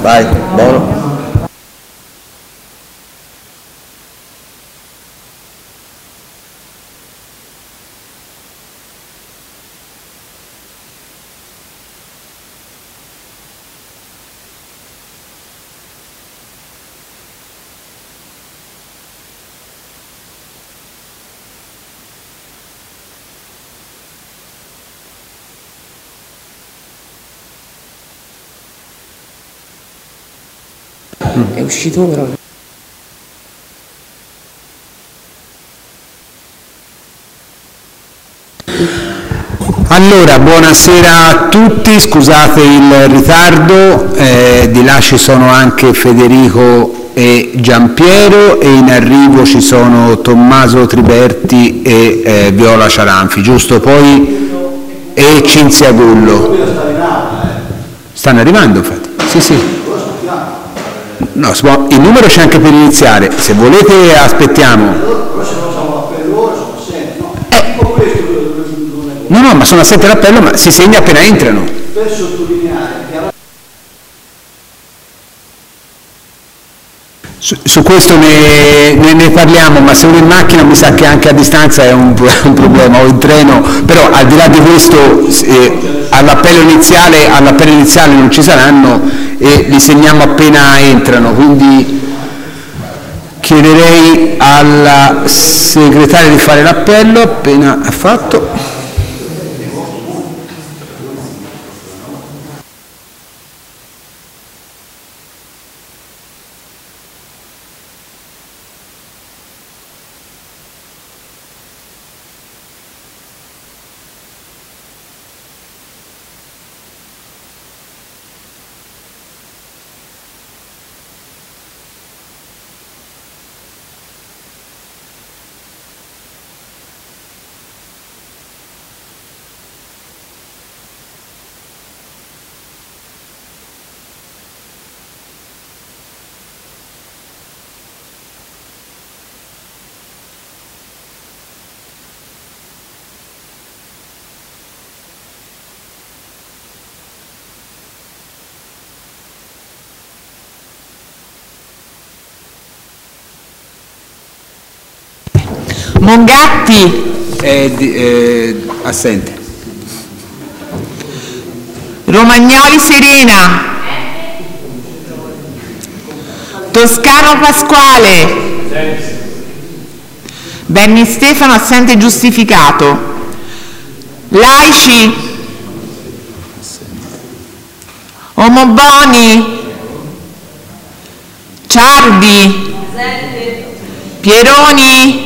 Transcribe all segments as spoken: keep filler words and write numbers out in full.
Vai, buono. È uscito però. Allora, buonasera a tutti, scusate il ritardo, eh, di là ci sono anche Federico e Giampiero e in arrivo ci sono Tommaso Triberti e eh, Viola Ciaranfi, giusto? Poi e Cinzia Gullo. Stanno arrivando infatti, sì sì. No, il numero c'è anche per iniziare, se volete aspettiamo. Eh. No, no, ma sono assenti all'appello, ma si segna appena entrano. Per sottolineare che su, su questo ne, ne, ne parliamo, ma se uno in macchina mi sa che anche a distanza è un, un problema, o in treno, però al di là di questo eh, all'appello iniziale, all'appello iniziale non ci saranno e li segniamo appena entrano, quindi chiederei alla segretaria di fare l'appello appena ha fatto. Mongatti. È di, eh, assente. Romagnoli Serena. Toscano Pasquale. Benni Stefano assente giustificato. Laici. Omoboni. Ciardi. Pieroni.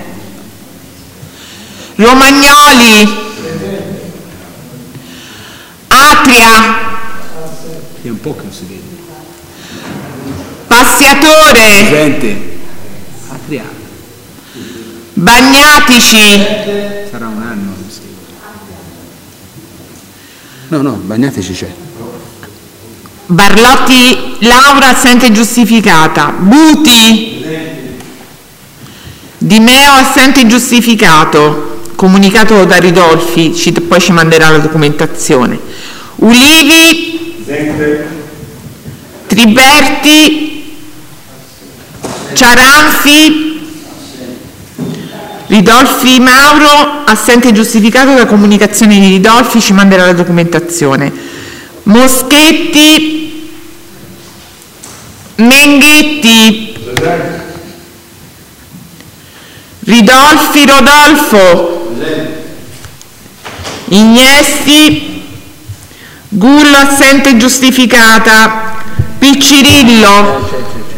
Romagnoli, Atria, è un po' che non si vede. Passiatore, Presente. Atria. Bagnatici, Sarà un anno. Sì. No, no, Bagnatici c'è. Barlotti Laura assente giustificata, Buti, Di Meo assente giustificato. Comunicato da Ridolfi, ci, poi ci manderà la documentazione. Ulivi, Sente. Triberti, Ciaranfi, Ridolfi Mauro, assente giustificato da comunicazione di Ridolfi, ci manderà la documentazione. Moschetti, Menghetti, Ridolfi Rodolfo, Ignesti, Gullo assente giustificata, Piccirillo,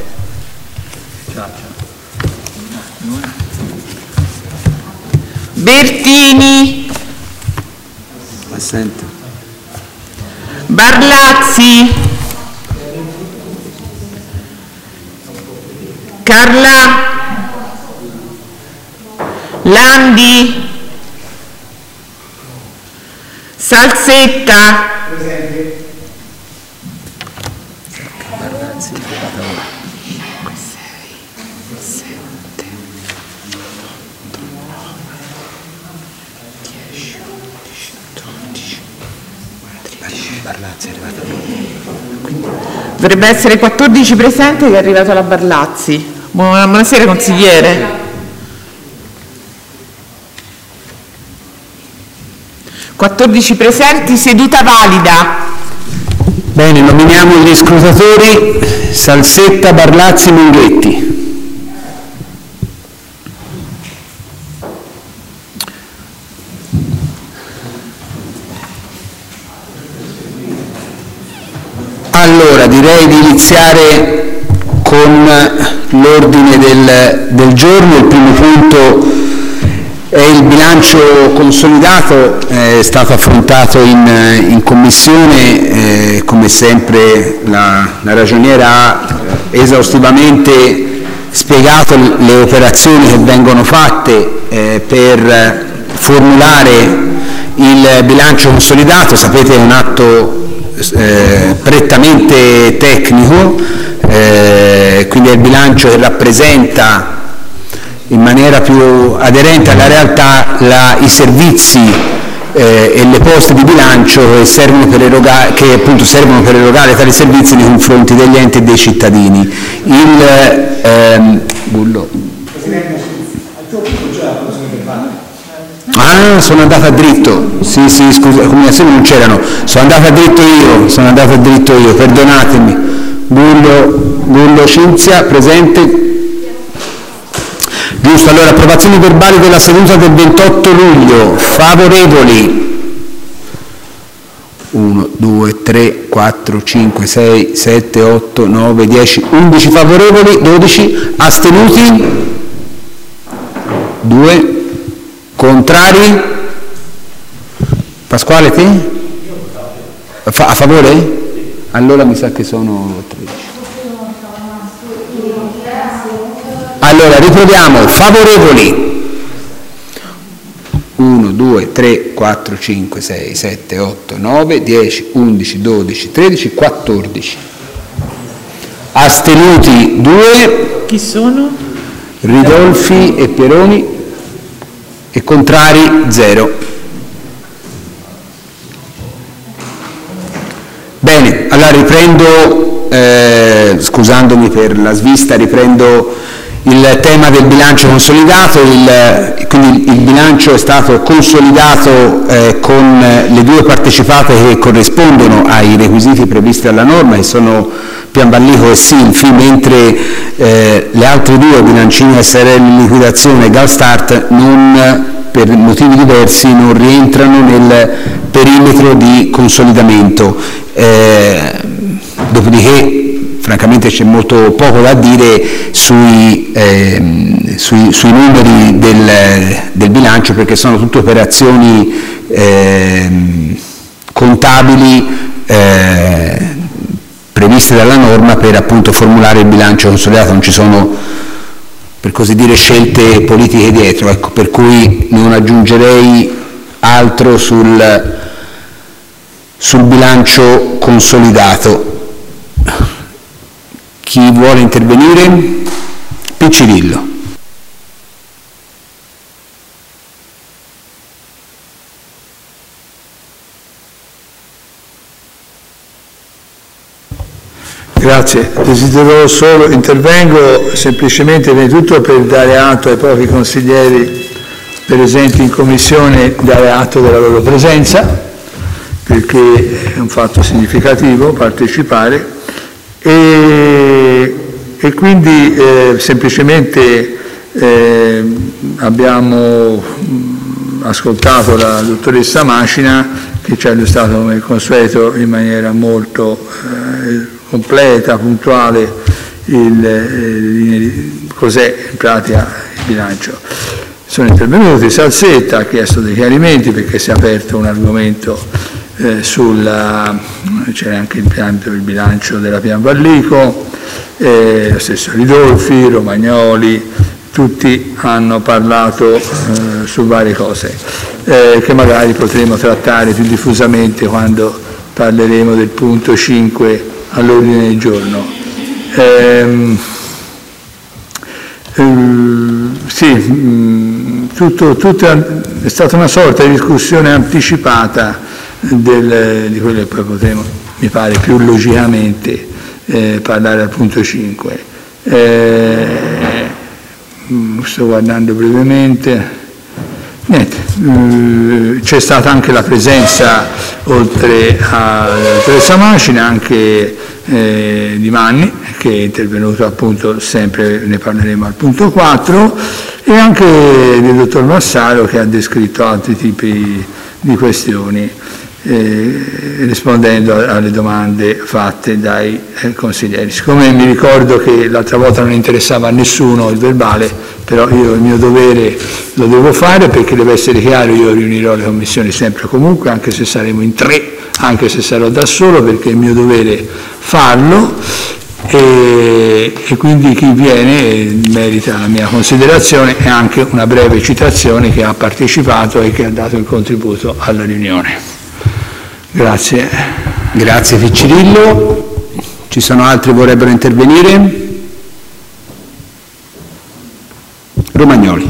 Bertini, assente. Barlazzi, Carla, Landi, Salsetta, presente. cinque, sei, sette, otto, nove, dieci, undici, dodici, tredici. Barlazzi è arrivato. Quindi Dovrebbe essere quattordici presenti che è arrivato la Barlazzi. Buonasera consigliere. quattordici presenti, seduta valida. Bene, nominiamo gli scrutatori: Salsetta, Barlazzi, Munghetti. Allora, direi di iniziare con l'ordine del, del giorno. Il primo punto è il bilancio consolidato, è stato affrontato in, in commissione, eh, come sempre la, la ragioniera ha esaustivamente spiegato le operazioni che vengono fatte eh, per formulare il bilancio consolidato. Sapete, è un atto Eh, prettamente tecnico, eh, quindi è il bilancio che rappresenta in maniera più aderente alla realtà la, i servizi eh, e le poste di bilancio che, servono per erogare, che appunto servono per erogare tali servizi nei confronti degli enti e dei cittadini. Il ehm, Bullo. Ah, sono andata dritto, sì sì, scusa, le comunicazioni non c'erano, sono andata dritto io, sono andata dritto io, perdonatemi. Gullo, Gullo Cinzia, presente. Giusto, allora, approvazioni verbali della seduta del ventotto luglio, favorevoli. uno, due, tre, quattro, cinque, sei, sette, otto, nove, dieci, undici favorevoli, dodici astenuti, due. Contrari? Pasquale, te? A, fa- a favore? Allora mi sa che sono tredici. Allora, riproviamo. Favorevoli? uno, due, tre, quattro, cinque, sei, sette, otto, nove, dieci, undici, dodici, tredici, quattordici. Astenuti due. Chi sono? Ridolfi e Pieroni. E contrari zero. Bene, allora riprendo, eh, scusandomi per la svista, riprendo il tema del bilancio consolidato. Il, quindi il bilancio è stato consolidato eh, con le due partecipate che corrispondono ai requisiti previsti dalla norma, che sono Pianvallico e Sinfi, mentre eh, le altre due, Bilancini S R L in liquidazione e Galstart, non, per motivi diversi, non rientrano nel perimetro di consolidamento. Eh, dopodiché, francamente, c'è molto poco da dire sui, eh, sui, sui numeri del, del bilancio, perché sono tutte operazioni eh, contabili eh, previste dalla norma per appunto formulare il bilancio consolidato. Non ci sono, per così dire, scelte politiche dietro, ecco, per cui non aggiungerei altro sul, sul bilancio consolidato. Chi vuole intervenire? Piccirillo. Grazie, desidero solo, intervengo semplicemente prima di tutto per dare atto ai propri consiglieri presenti in commissione, dare atto della loro presenza, perché è un fatto significativo partecipare, e, e quindi eh, semplicemente eh, abbiamo ascoltato la dottoressa Macina, che ci ha illustrato come consueto in maniera molto eh, completa, puntuale, il, il, cos'è in pratica il bilancio. Sono intervenuti Salsetta, ha chiesto dei chiarimenti perché si è aperto un argomento eh, sulla, c'era anche il, il bilancio della Pianvallico, eh, lo stesso Ridolfi, Romagnoli, tutti hanno parlato eh, su varie cose eh, che magari potremo trattare più diffusamente quando parleremo del punto cinque all'ordine del giorno. Ehm, ehm, sì, mh, tutto, tutto è stata una sorta di discussione anticipata del, di quello che poi potremo, mi pare, più logicamente eh, parlare al punto cinque. Eh, sto guardando brevemente. Niente, eh, c'è stata anche la presenza, oltre a Teresa Macina, anche eh, di Manni, che è intervenuto appunto, sempre ne parleremo al punto quattro, e anche del dottor Massaro, che ha descritto altri tipi di questioni, eh, rispondendo alle domande fatte dai eh, consiglieri. Siccome mi ricordo che l'altra volta non interessava a nessuno il verbale, però io il mio dovere lo devo fare, perché deve essere chiaro, io riunirò le commissioni sempre e comunque, anche se saremo in tre, anche se sarò da solo, perché è il mio dovere farlo, e, e quindi chi viene merita la mia considerazione e anche una breve citazione, che ha partecipato e che ha dato il contributo alla riunione. Grazie. Grazie Ficcirillo. Ci sono altri che vorrebbero intervenire? Romagnoli.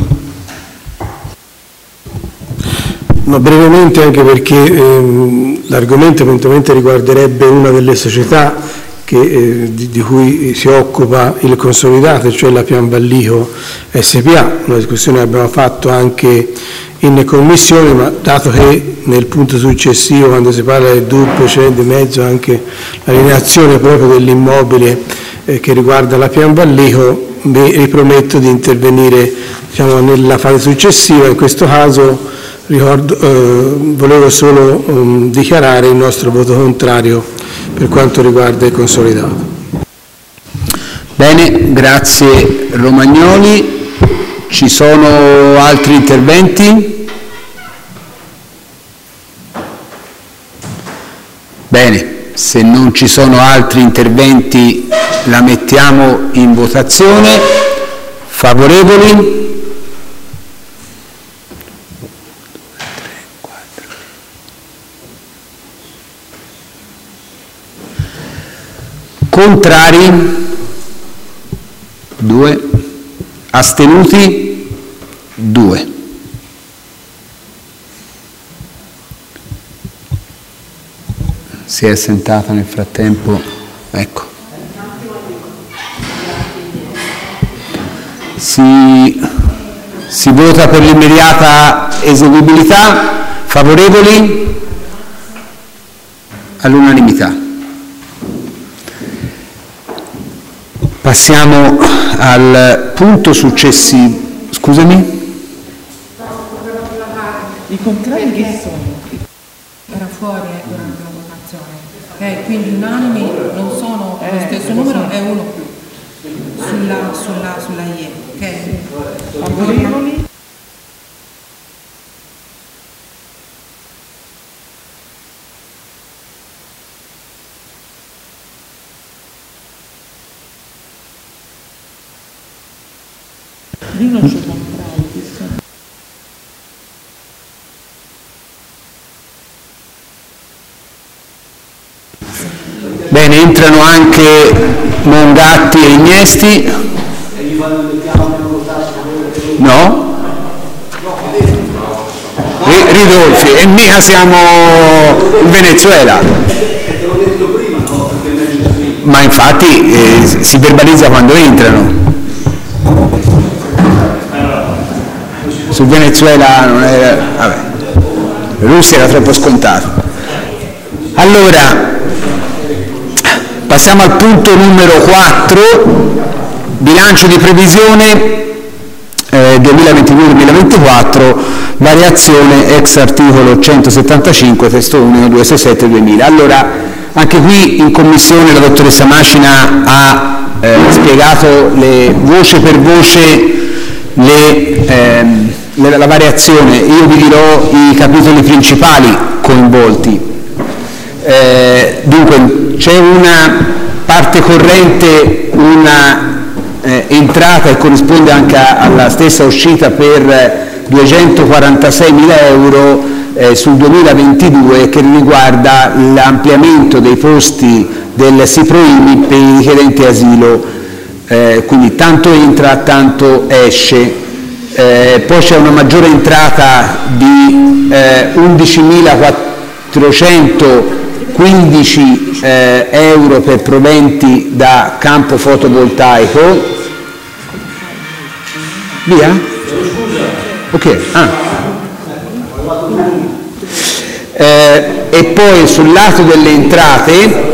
Ma brevemente, anche perché ehm, l'argomento eventualmente riguarderebbe una delle società che, eh, di, di cui si occupa il consolidato, cioè la Pian Vallico S P A, una discussione che abbiamo fatto anche in commissione, ma dato che nel punto successivo, quando si parla del doppio, c'è di mezzo anche la lineazione proprio dell'immobile eh, che riguarda la Pian Vallico, mi riprometto di intervenire, diciamo, nella fase successiva. In questo caso ricordo, eh, volevo solo um, dichiarare il nostro voto contrario per quanto riguarda il consolidato. Bene, grazie Romagnoli. Ci sono altri interventi? Bene, se non ci sono altri interventi la mettiamo in votazione. Favorevoli? Contrari? Due. Astenuti? Due. Si è assentata nel frattempo, ecco. Si, si vota per l'immediata eseguibilità. Favorevoli? All'unanimità. Passiamo al punto successivo. Scusami? I contrari che sono? Era fuori durante la votazione. Okay, quindi unanimi non sono lo stesso numero, è uno più sulla, sulla, sulla I E. Ok? Favorevoli? Io non ci compravo, Bene, entrano anche Mongatti e Ignesti. No? Ridolfi, e mica siamo in Venezuela. Ma infatti eh, si verbalizza quando entrano. Sul Venezuela non era, vabbè, Russia era troppo scontato. Allora, passiamo al punto numero quattro, bilancio di previsione eh, duemilaventidue duemilaventiquattro, variazione ex articolo centosettantacinque, testo unico duecentosessantasette duemila. Allora, anche qui in commissione la dottoressa Macina ha eh, spiegato le, voce per voce le, ehm, le, la variazione. Io vi dirò i capitoli principali coinvolti. Eh, dunque, c'è una parte corrente, una eh, entrata che corrisponde anche alla stessa uscita per duecentoquarantaseimila euro eh, sul duemilaventidue, che riguarda l'ampliamento dei posti del SIPROIMI per i richiedenti asilo, eh, quindi tanto entra, tanto esce. Eh, poi c'è una maggiore entrata di eh, undicimilaquattrocentoquaranta quindici eh, euro per proventi da campo fotovoltaico. Via? Ok, ah. Eh, e poi sul lato delle entrate,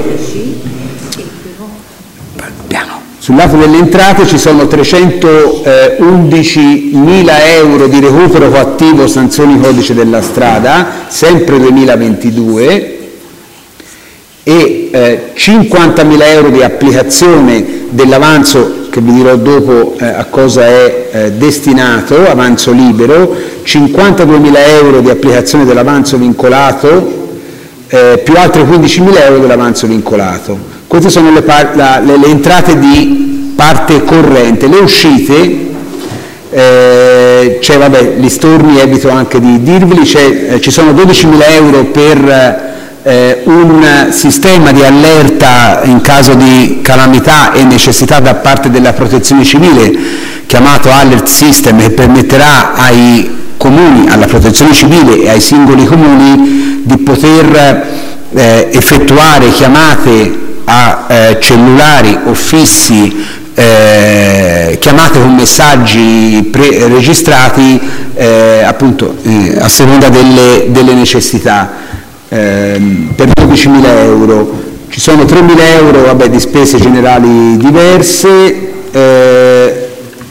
piano. Sul lato delle entrate ci sono trecentoundicimila euro di recupero coattivo sanzioni codice della strada, sempre duemilaventidue, e eh, cinquantamila euro di applicazione dell'avanzo, che vi dirò dopo eh, a cosa è eh, destinato, avanzo libero, cinquantaduemila euro di applicazione dell'avanzo vincolato, eh, più altri quindicimila euro dell'avanzo vincolato. Queste sono le, la, le, le entrate di parte corrente. Le uscite, eh, c'è, vabbè, gli storni evito anche di dirveli, eh, ci sono dodicimila euro per eh, un sistema di allerta in caso di calamità e necessità da parte della protezione civile, chiamato Alert System, che permetterà ai comuni, alla protezione civile e ai singoli comuni di poter eh, effettuare chiamate a eh, cellulari o fissi, eh, chiamate con messaggi pre-registrati eh, appunto eh, a seconda delle, delle necessità, eh, per dodicimila euro. Ci sono tremila euro vabbè, di spese generali diverse, eh,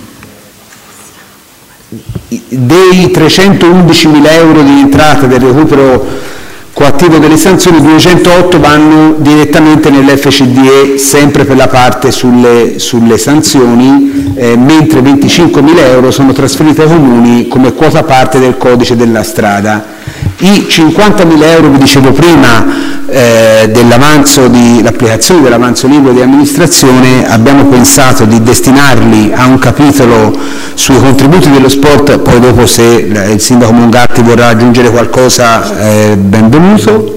dei trecentoundicimila euro di entrate del recupero coattivo delle sanzioni, duecentootto vanno direttamente nell'F C D E, sempre per la parte sulle, sulle sanzioni, eh, mentre venticinquemila euro sono trasferiti ai comuni come quota parte del codice della strada. I cinquantamila euro, vi dicevo prima, eh, dell'avanzo di, l'applicazione dell'avanzo libero di amministrazione, abbiamo pensato di destinarli a un capitolo sui contributi dello sport, poi dopo se il sindaco Mongatti vorrà aggiungere qualcosa, eh, benvenuto,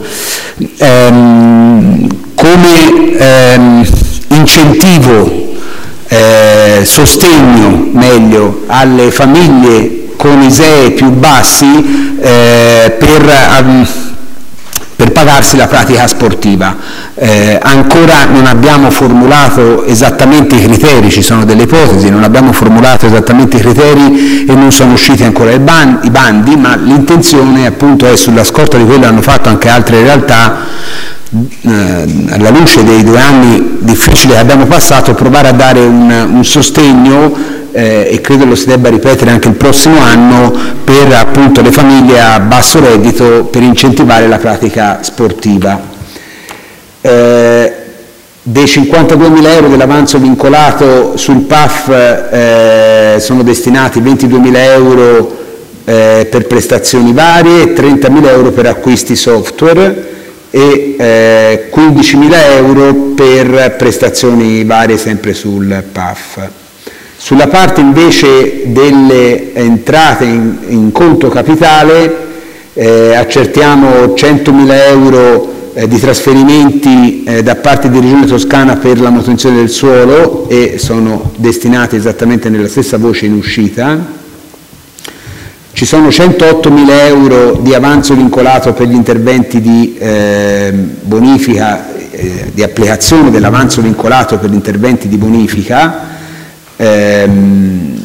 ehm, come ehm, incentivo, eh, sostegno meglio alle famiglie con I S E E più bassi eh, per, um, per pagarsi la pratica sportiva. Eh, ancora non abbiamo formulato esattamente i criteri, ci sono delle ipotesi, non abbiamo formulato esattamente i criteri e non sono usciti ancora i, ban- i bandi, ma l'intenzione appunto è, sulla scorta di quello che hanno fatto anche altre realtà, eh, alla luce dei due anni difficili che abbiamo passato, provare a dare un, un sostegno, Eh, e credo lo si debba ripetere anche il prossimo anno, per appunto le famiglie a basso reddito, per incentivare la pratica sportiva. Eh, dei cinquantaduemila euro dell'avanzo vincolato sul P A F eh, sono destinati ventiduemila euro eh, per prestazioni varie, trentamila euro per acquisti software e eh, quindicimila euro per prestazioni varie sempre sul P A F. Sulla parte invece delle entrate in, in conto capitale eh, accertiamo centomila euro eh, di trasferimenti eh, da parte di Regione Toscana per la manutenzione del suolo, e sono destinati esattamente nella stessa voce in uscita. Ci sono centoottomila euro di avanzo vincolato per gli interventi di eh, bonifica, eh, di applicazione dell'avanzo vincolato per gli interventi di bonifica. Ehm,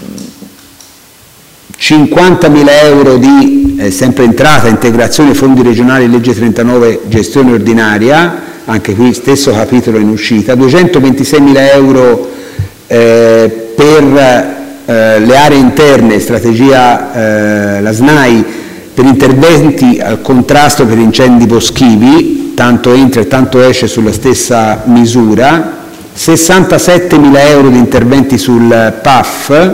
cinquantamila euro di eh, sempre entrata, integrazione fondi regionali, legge trentanove, gestione ordinaria, anche qui stesso capitolo in uscita, duecentoventiseimila euro eh, per eh, le aree interne, strategia eh, la S N A I, per interventi al contrasto per incendi boschivi, tanto entra e tanto esce sulla stessa misura, sessantasettemila euro di interventi sul P A F,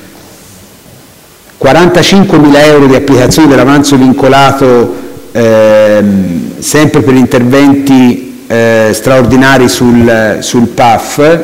quarantacinquemila euro di applicazione dell'avanzo vincolato ehm, sempre per interventi eh, straordinari sul, sul P A F,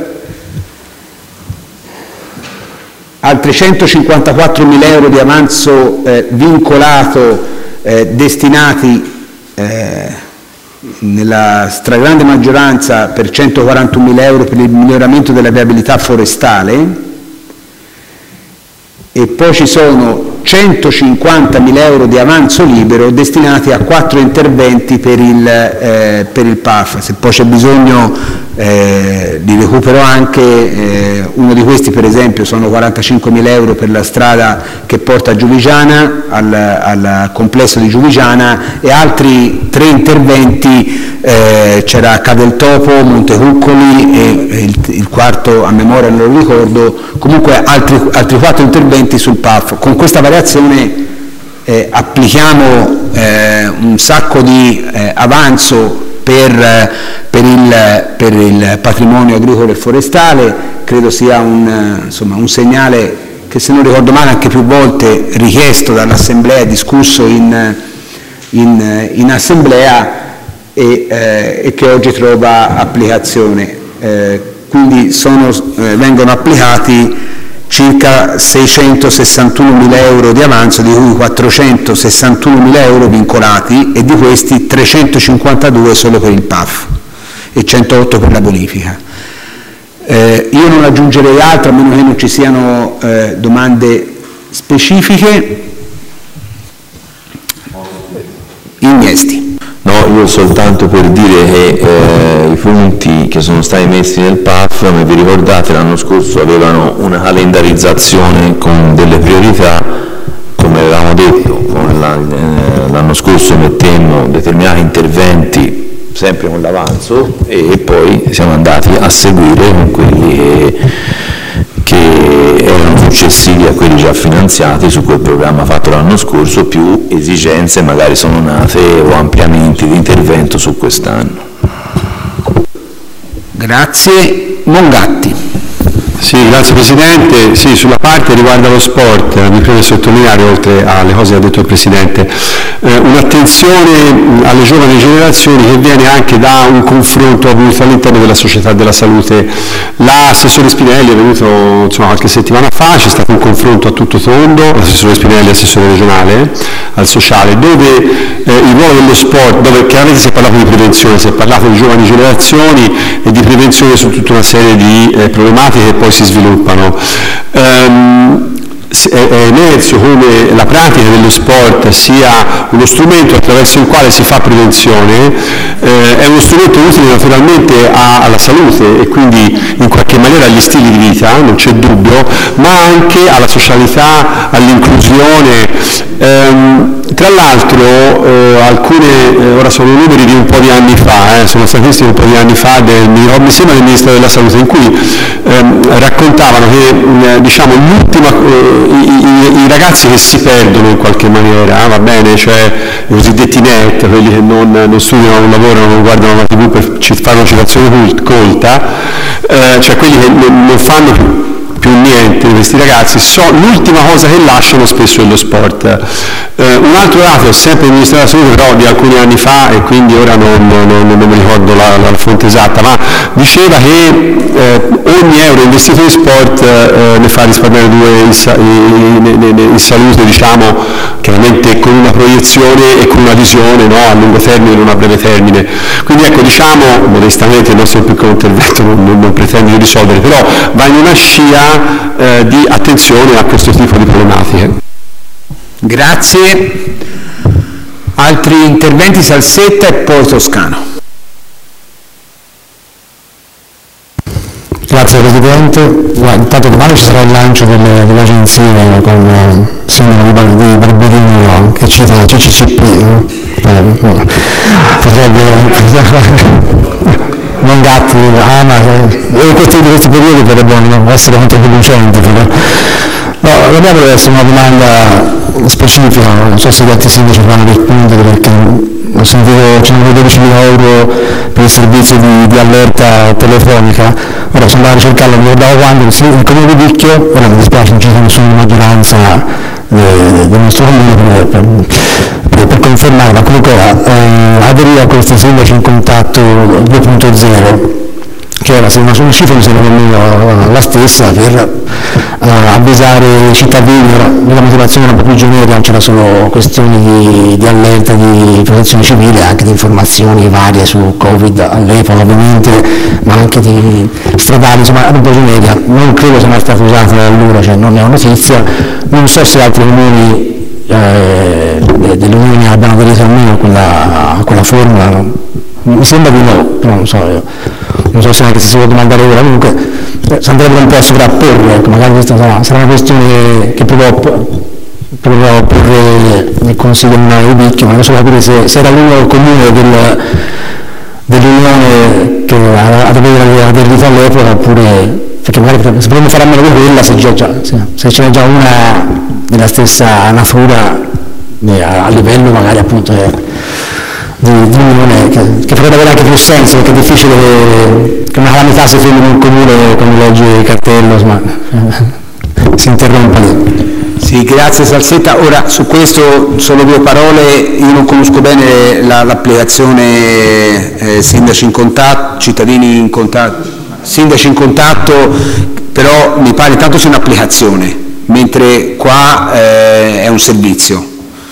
altri centocinquantaquattromila euro di avanzo eh, vincolato eh, destinati eh, nella stragrande maggioranza per centoquarantunomila euro per il miglioramento della viabilità forestale, e poi ci sono centocinquantamila euro di avanzo libero destinati a quattro interventi per il, eh, per il P A F. Se poi c'è bisogno eh, li recupero anche, eh, uno di questi per esempio sono quarantacinquemila euro per la strada che porta a Giuvigiana, al, al complesso di Giuvigiana, e altri tre interventi, eh, c'era Cadeltopo, Montecuccoli e, e il, il quarto a memoria non lo ricordo, comunque altri, altri quattro interventi sul P A F. Con questa variazione eh, applichiamo eh, un sacco di eh, avanzo per, per, il, per il patrimonio agricolo e forestale. Credo sia un, insomma, un segnale che, se non ricordo male, anche più volte richiesto dall'Assemblea, discusso in, in, in Assemblea e, eh, e che oggi trova applicazione. Eh, quindi sono, eh, vengono applicati circa seicentosessantunomila euro di avanzo, di cui quattrocentosessantunomila euro vincolati, e di questi trecentocinquantadue solo per il P A F e centootto per la bonifica. Eh, io non aggiungerei altro, a meno che non ci siano eh, domande specifiche. Innesti. No, io soltanto per dire che eh, i punti che sono stati messi nel P A F, come vi ricordate, l'anno scorso avevano una calendarizzazione con delle priorità, come avevamo detto, l'anno scorso mettemmo determinati interventi sempre con l'avanzo e poi siamo andati a seguire con quelli che, che erano successivi a quelli già finanziati su quel programma fatto l'anno scorso, più esigenze magari sono nate o ampliamenti di intervento su quest'anno. Grazie. Mongatti. Sì, grazie Presidente. Sì, sulla parte riguarda lo sport, mi preme sottolineare, oltre alle cose che ha detto il Presidente, eh, un'attenzione alle giovani generazioni che viene anche da un confronto avvenuto all'interno della società della salute. L'assessore Spinelli è venuto insomma, qualche settimana fa, c'è stato un confronto a tutto tondo, l'assessore Spinelli, assessore regionale al sociale, dove eh, il ruolo dello sport, dove chiaramente si è parlato di prevenzione, si è parlato di giovani generazioni e di prevenzione su tutta una serie di eh, problematiche che poi si sviluppano. Um, è emerso come la pratica dello sport sia uno strumento attraverso il quale si fa prevenzione, eh, è uno strumento utile naturalmente a, alla salute e quindi in qualche maniera agli stili di vita, non c'è dubbio, ma anche alla socialità, all'inclusione. Ehm, tra l'altro eh, alcune, eh, ora sono numeri di un po' di anni fa, eh, sono statistiche un po' di anni fa, del, mi sembra del Ministero della Salute, in cui ehm, raccontavano che eh, diciamo, l'ultima, eh, i, i, i ragazzi che si perdono in qualche maniera, va bene, cioè i cosiddetti net, quelli che non, non studiano, non lavorano, non guardano la tivù per fare una citazione colta, eh, cioè quelli che non, non fanno più più niente di questi ragazzi, so, l'ultima cosa che lasciano spesso è lo sport. Eh, un altro dato, sempre del Ministero della Salute, però di alcuni anni fa, e quindi ora non, non, non, non mi ricordo la, la fonte esatta, ma diceva che eh, ogni euro investito in sport eh, ne fa risparmiare due in, in, in, in salute, diciamo, chiaramente con una proiezione e con una visione, no, a lungo termine e non a breve termine. Quindi ecco, diciamo, modestamente il nostro piccolo intervento non, non, non pretende di risolvere, però va in una scia Eh, di attenzione a questo tipo di problematiche. Grazie. Altri interventi? Salsetta e poi Toscano. Grazie Presidente. Intanto domani ci sarà il lancio delle, dell'agenzia con il sindaco di Barberino che cita C C C P, no? eh, potrebbe Mongatti ama e questi di questi periodi potrebbero essere controproducenti, però no, la mia deve essere una domanda specifica, non so se gli altri sindaci fanno rispondere, perché ho sentito centododicimila euro per il servizio di, di allerta telefonica. Ora sono andato a ricercarlo, mi ricordavo quando il comune di Vicchio, ora mi dispiace non ci sia nessuna maggioranza eh, del nostro comune per, per, per, per confermare, ma comunque eh, aderire a questi sindaci in contatto due punto zero, c'era, se una, una cifra mi sembra nemmeno la stessa, per uh, avvisare i cittadini. La motivazione era un po' più generica, non c'era solo questioni di, di allerta, di protezione civile, anche di informazioni varie su Covid all'epoca ovviamente, ma anche di stradali, insomma era un po' generica, non credo sia mai stata usata da allora, cioè non ne ho notizia, non so se altri comuni eh, dell'Unione abbiano aderito almeno a quella, a quella formula, mi sembra di no, però non so, io, non so se neanche si può domandare ora, comunque eh, si andrebbe un po' a sovrapporre, ecco, magari questa sarà, sarà una questione che proverò a porre nel Consiglio Comunale di Vicchio, ma non so capire se, se era l'unico comune del, dell'Unione che ad avere aderito all'epoca, oppure, perché magari se potremmo fare a meno di quella, se, già, già, se, se c'è già una della stessa natura eh, a livello magari appunto eh, di, di unione, che, che potrebbe avere anche più senso, perché è difficile che una calamità si fermi in un comune quando legge il cartello, insomma, eh, si interrompa lì. Sì, grazie Salsetta. Ora su questo solo due parole, io non conosco bene la, l'applicazione eh, sindaci in contatto, cittadini in contatto, sindaci in contatto, però mi pare tanto sia un'applicazione, mentre qua eh, è un servizio.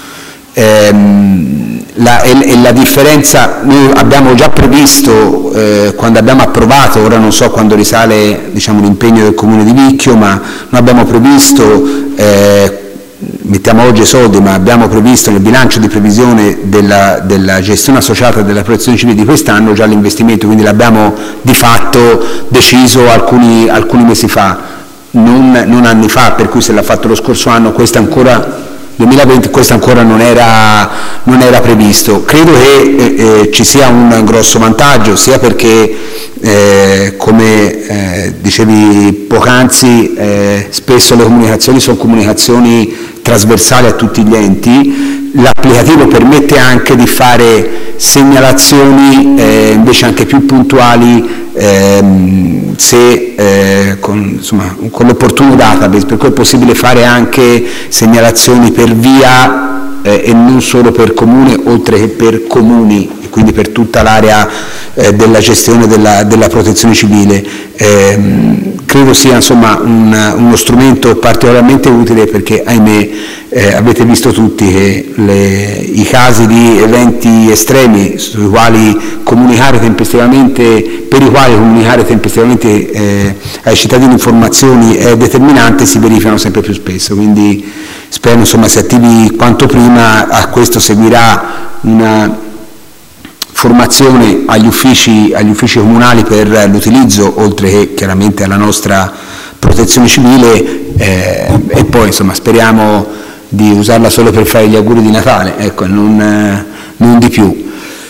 Ehm, La, e, e la differenza, noi abbiamo già previsto eh, quando abbiamo approvato, ora non so quando risale diciamo, l'impegno del Comune di Vicchio, ma noi abbiamo previsto, eh, mettiamo oggi i soldi, ma abbiamo previsto nel bilancio di previsione della, della gestione associata della protezione civile di quest'anno già l'investimento, quindi l'abbiamo di fatto deciso alcuni, alcuni mesi fa, non, non anni fa, per cui se l'ha fatto lo scorso anno, questo ancora duemilaventi, questo ancora non era, non era previsto. Credo che eh, eh, ci sia un grosso vantaggio, sia perché eh, come eh, dicevi poc'anzi eh, spesso le comunicazioni sono comunicazioni trasversali a tutti gli enti, l'applicativo permette anche di fare segnalazioni eh, invece anche più puntuali ehm, se eh, con, insomma, con l'opportuno database, per cui è possibile fare anche segnalazioni per via eh, e non solo per comune, oltre che per comuni, e quindi per tutta l'area eh, della gestione della, della protezione civile. Eh, credo sia insomma un, uno strumento particolarmente utile, perché ahimè eh, avete visto tutti che le, i casi di eventi estremi sui quali comunicare tempestivamente, per i quali comunicare tempestivamente eh, ai cittadini informazioni è determinante, si verificano sempre più spesso, quindi spero insomma si attivi quanto prima. A questo seguirà una formazione agli uffici, agli uffici comunali per l'utilizzo, oltre che chiaramente alla nostra protezione civile, eh, e poi insomma speriamo di usarla solo per fare gli auguri di Natale, ecco, non, eh, non di più.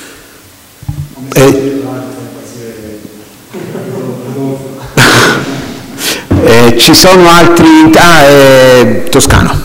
Eh, eh, ci sono altri... Ah, eh, Toscano.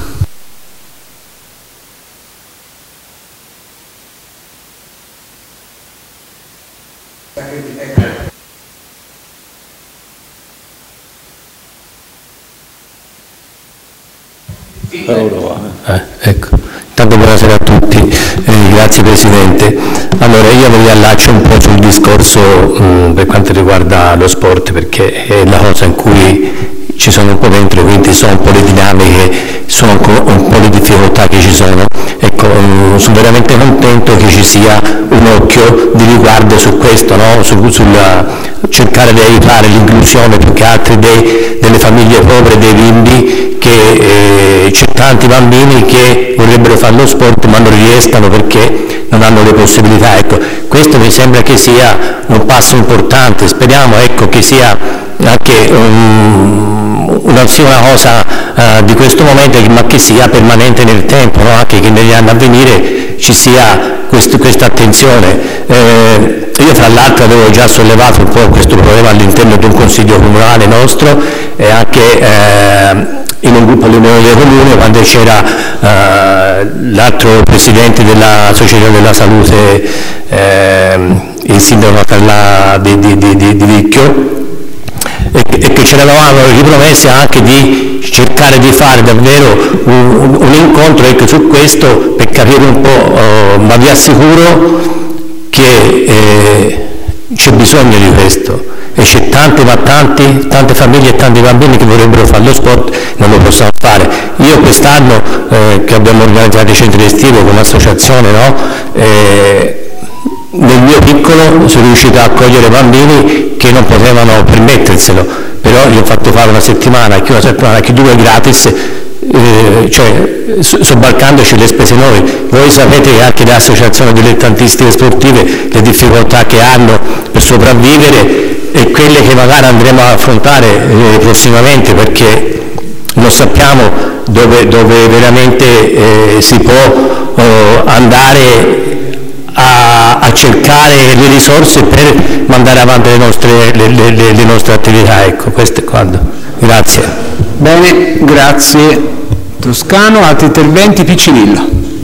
Eh, ecco. Intanto buonasera a tutti, eh, grazie Presidente. Allora io mi riallaccio un po' sul discorso mh, per quanto riguarda lo sport, perché è la cosa in cui ci sono un po' dentro, quindi sono un po' le dinamiche, sono un po' le difficoltà che ci sono. Ecco, mh, sono veramente contento che ci sia un occhio di riguardo su questo, no? Su, sulla, cercare di aiutare l'inclusione più che altro dei, delle famiglie povere, dei bimbi, che eh, c'è tanti bambini che vorrebbero fare lo sport ma non riescono perché non hanno le possibilità. Ecco, questo mi sembra che sia un passo importante, speriamo ecco, che sia anche um, una, sia una cosa uh, di questo momento, ma che sia permanente nel tempo, no? Anche che negli anni a venire ci sia quest, questa attenzione. Eh, io tra l'altro avevo già sollevato un po' questo problema all'interno di un consiglio comunale nostro e anche eh, in un gruppo all'Unione dei Comuni, quando c'era eh, l'altro presidente della Società della Salute, eh, il sindaco di, di, di, di, di Vicchio, e, e che ce l'avevamo ripromessi anche di cercare di fare davvero un, un, un incontro ecco, su questo per capire un po', oh, ma vi assicuro che eh, c'è bisogno di questo. e c'è tanti ma tanti, tante famiglie e tanti bambini che vorrebbero fare lo sport, non lo possono fare. Io quest'anno eh, che abbiamo organizzato i centri estivi come associazione, no? eh, nel mio piccolo sono riuscito a accogliere bambini che non potevano permetterselo, però gli ho fatto fare una settimana, anche una settimana, anche due gratis, eh, cioè sobbarcandoci le spese noi. Voi sapete che anche le associazioni dilettantistiche sportive le difficoltà che hanno per sopravvivere e quelle che magari andremo a affrontare eh, prossimamente, perché non sappiamo dove, dove veramente eh, si può eh, andare A, a cercare le risorse per mandare avanti le nostre, le, le, le nostre attività. Ecco, questo è quanto. Grazie. Bene, grazie Toscano. Altri interventi? Piccinillo.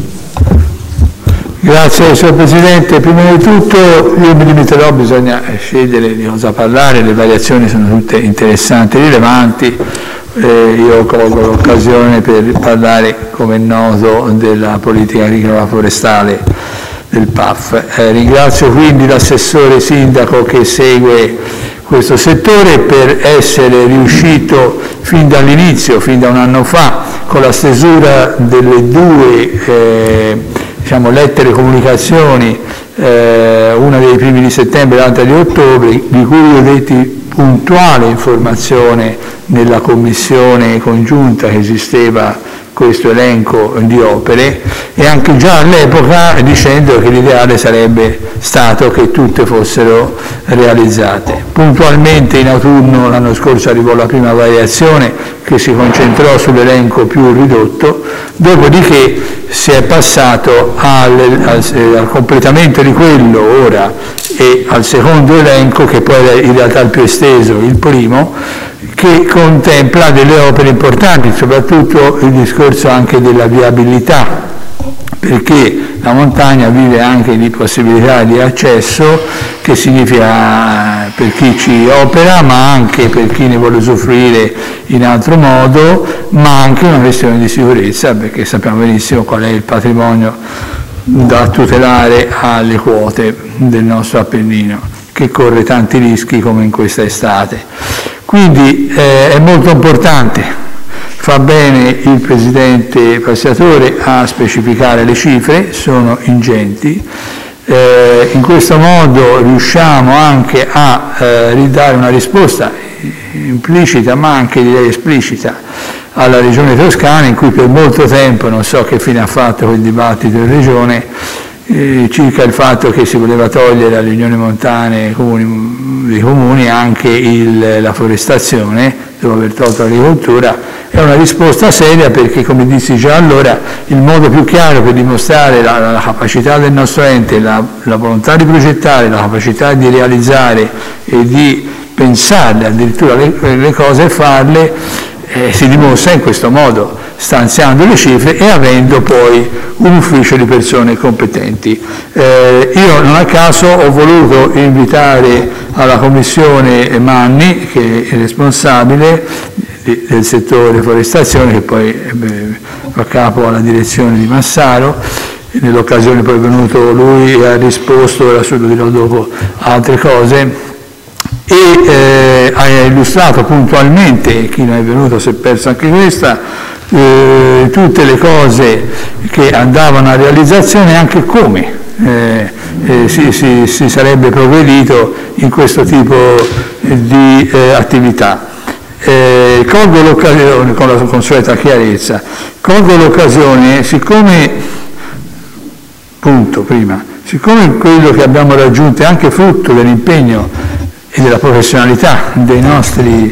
Grazie signor Presidente. Prima di tutto io mi limiterò, bisogna scegliere di cosa parlare, le variazioni sono tutte interessanti e rilevanti. Eh, io colgo l'occasione per parlare, come è noto, della politica agricola forestale del P A F. Eh, ringrazio quindi l'assessore sindaco che segue questo settore per essere riuscito fin dall'inizio, fin da un anno fa, con la stesura delle due eh, diciamo, lettere comunicazioni, eh, una dei primi di settembre e l'altra di ottobre, di cui io detti puntuale informazione nella commissione congiunta che esisteva questo elenco di opere, e anche già all'epoca dicendo che l'ideale sarebbe stato che tutte fossero realizzate. Puntualmente in autunno l'anno scorso arrivò la prima variazione che si concentrò sull'elenco più ridotto, dopodiché si è passato al, al, al completamento di quello ora e al secondo elenco, che poi è in realtà il più esteso, il primo, che contempla delle opere importanti, soprattutto il discorso anche della viabilità, perché la montagna vive anche di possibilità di accesso, che significa per chi ci opera, ma anche per chi ne vuole usufruire in altro modo, ma anche una questione di sicurezza, perché sappiamo benissimo qual è il patrimonio da tutelare alle quote del nostro Appennino, che corre tanti rischi come in questa estate. Quindi eh, è molto importante, fa bene il Presidente Passiatore a specificare le cifre, sono ingenti, eh, in questo modo riusciamo anche a eh, ridare una risposta implicita ma anche direi esplicita alla Regione Toscana, in cui per molto tempo, non so che fine ha fatto quel dibattito in Regione, Eh, circa il fatto che si voleva togliere alle unioni montane comuni, dei comuni anche il, la forestazione, dopo aver tolto l'agricoltura. È una risposta seria, perché, come dissi già allora, il modo più chiaro per dimostrare la, la capacità del nostro ente, la, la volontà di progettare, la capacità di realizzare e di pensarle addirittura le, le cose e farle, eh, si dimostra in questo modo, stanziando le cifre e avendo poi un ufficio di persone competenti. Eh, io non a caso ho voluto invitare alla Commissione Manni, che è responsabile di, del settore forestazione, che poi eh, fa capo alla direzione di Massaro. Nell'occasione poi è venuto lui e ha risposto, ora solo dirò dopo altre cose, e eh, ha illustrato puntualmente, chi non è venuto si è perso anche questa, eh, tutte le cose che andavano a realizzazione e anche come eh, eh, si, si, si sarebbe progredito in questo tipo di eh, attività. Eh, colgo l'occasione, con la consueta chiarezza, colgo l'occasione, siccome, punto prima, siccome quello che abbiamo raggiunto è anche frutto dell'impegno e della professionalità dei nostri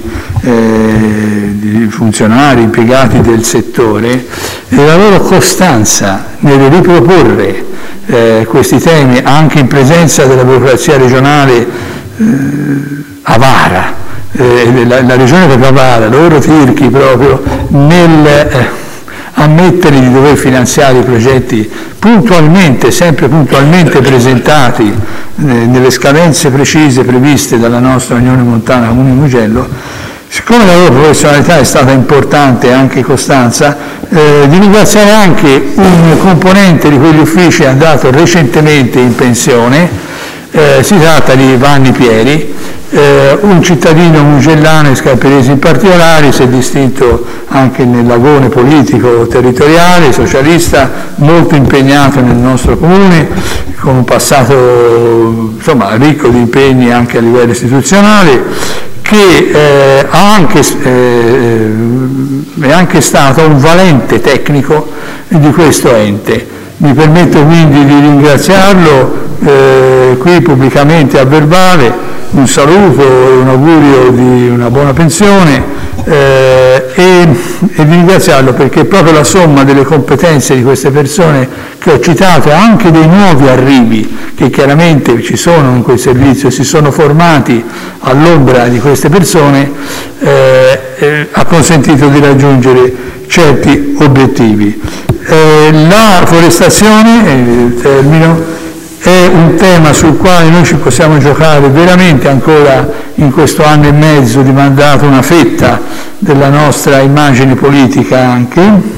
eh, funzionari, impiegati del settore, e la loro costanza nel riproporre eh, questi temi anche in presenza della burocrazia regionale eh, avara, eh, la, la regione proprio avara, loro tirchi proprio nel eh, ammettere di dover finanziare i progetti puntualmente, sempre puntualmente presentati eh, nelle scadenze precise previste dalla nostra Unione Montana Comune Mugello. Siccome la loro professionalità è stata importante e anche costanza, eh, di ringraziare anche un componente di quegli uffici, è andato recentemente in pensione, Eh, si tratta di Vanni Pieri, eh, un cittadino mugellano e scarperese in particolare, si è distinto anche nell'agone politico territoriale, socialista, molto impegnato nel nostro comune, con un passato insomma, ricco di impegni anche a livello istituzionale, che eh, ha anche, eh, è anche stato un valente tecnico di questo ente. Mi permetto quindi di ringraziarlo eh, qui pubblicamente a verbale, un saluto e un augurio di una buona pensione eh, e, e di ringraziarlo perché proprio la somma delle competenze di queste persone che ho citato e anche dei nuovi arrivi che chiaramente ci sono in quel servizio e si sono formati all'ombra di queste persone eh, eh, ha consentito di raggiungere certi obiettivi. Eh, la forestazione, eh, termino, è un tema sul quale noi ci possiamo giocare veramente ancora in questo anno e mezzo di mandato una fetta della nostra immagine politica anche,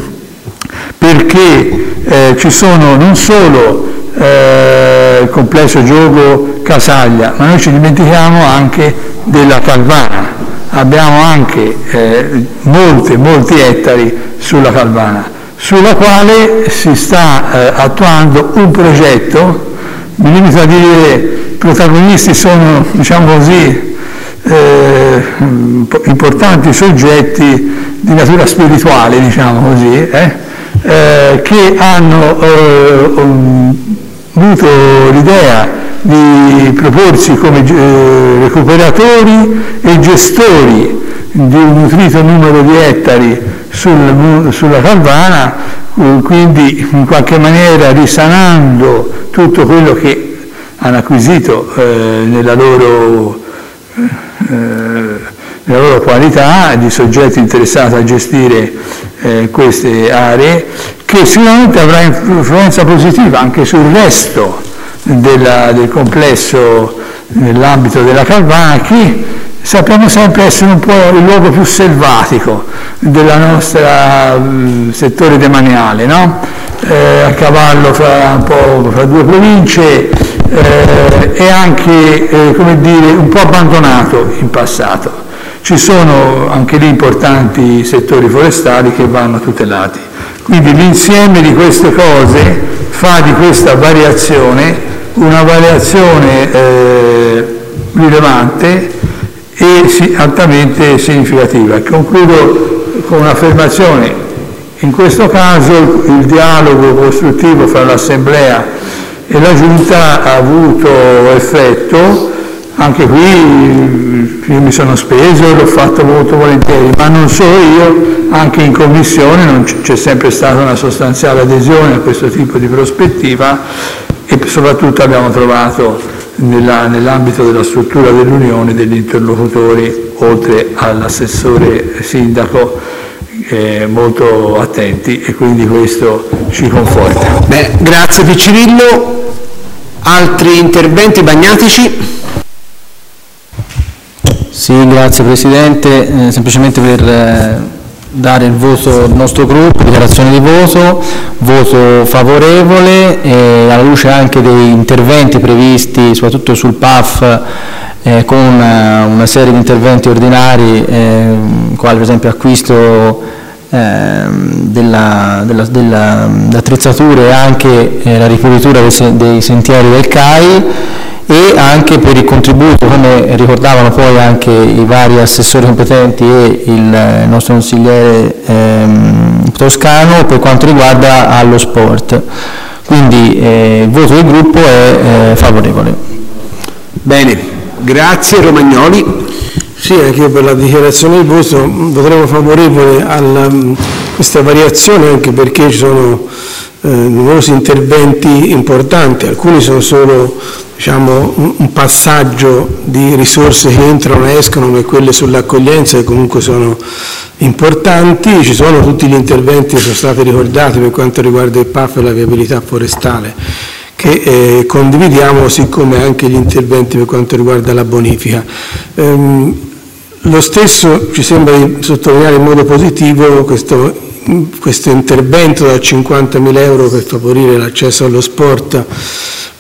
perché eh, ci sono non solo eh, il complesso gioco Casaglia, ma noi ci dimentichiamo anche della Calvana. Abbiamo anche eh, molti, molti ettari sulla Calvana, sulla quale si sta eh, attuando un progetto. Mi limito a dire, i protagonisti sono, diciamo così, eh, importanti soggetti di natura spirituale, diciamo così, eh, eh, che hanno eh, avuto l'idea di proporsi come eh, recuperatori e gestori di un nutrito numero di ettari sul, sulla Calvana, quindi in qualche maniera risanando tutto quello che hanno acquisito eh, nella, loro, eh, nella loro qualità di soggetti interessati a gestire eh, queste aree, che sicuramente avrà influenza positiva anche sul resto della, del complesso nell'ambito della Calvana, che sappiamo sempre essere un po' il luogo più selvatico del nostro uh, settore demaniale, no? eh, a cavallo fra, un po', fra due province eh, e anche eh, come dire, un po' abbandonato in passato. Ci sono anche lì importanti settori forestali che vanno tutelati. Quindi l'insieme di queste cose fa di questa variazione una variazione eh, rilevante e sì, altamente significativa. Concludo con un'affermazione: in questo caso il dialogo costruttivo fra l'Assemblea e la Giunta ha avuto effetto. Anche qui io mi sono speso e l'ho fatto molto volentieri, ma non solo io, anche in Commissione non c'è sempre stata una sostanziale adesione a questo tipo di prospettiva e soprattutto abbiamo trovato nella, nell'ambito della struttura dell'Unione degli interlocutori, oltre all'assessore sindaco, eh, molto attenti, e quindi questo ci conforta. Beh, grazie Piccirillo. Altri interventi? Bagnatici? Sì, grazie Presidente, eh, semplicemente per eh, dare il voto al nostro gruppo, dichiarazione di voto, voto favorevole, e alla luce anche dei interventi previsti soprattutto sul P A F, eh, con una, una serie di interventi ordinari, eh, quali per esempio acquisto eh, della, della, della, attrezzature e anche eh, la ripulitura dei, dei sentieri del C A I, e anche per il contributo, come ricordavano poi anche i vari assessori competenti e il nostro consigliere ehm, Toscano, per quanto riguarda allo sport. Quindi eh, il voto del gruppo è eh, favorevole. Bene, grazie. Romagnoli. Sì, anche io per la dichiarazione di voto voteremo favorevole a questa variazione, anche perché ci sono eh, numerosi interventi importanti, alcuni sono solo, diciamo, un, un passaggio di risorse che entrano e escono, come quelle sull'accoglienza, che comunque sono importanti. Ci sono tutti gli interventi che sono stati ricordati per quanto riguarda il P A F e la viabilità forestale, che eh, condividiamo, così come anche gli interventi per quanto riguarda la bonifica. Ehm, lo stesso ci sembra di sottolineare in modo positivo questo, questo intervento da cinquantamila euro per favorire l'accesso allo sport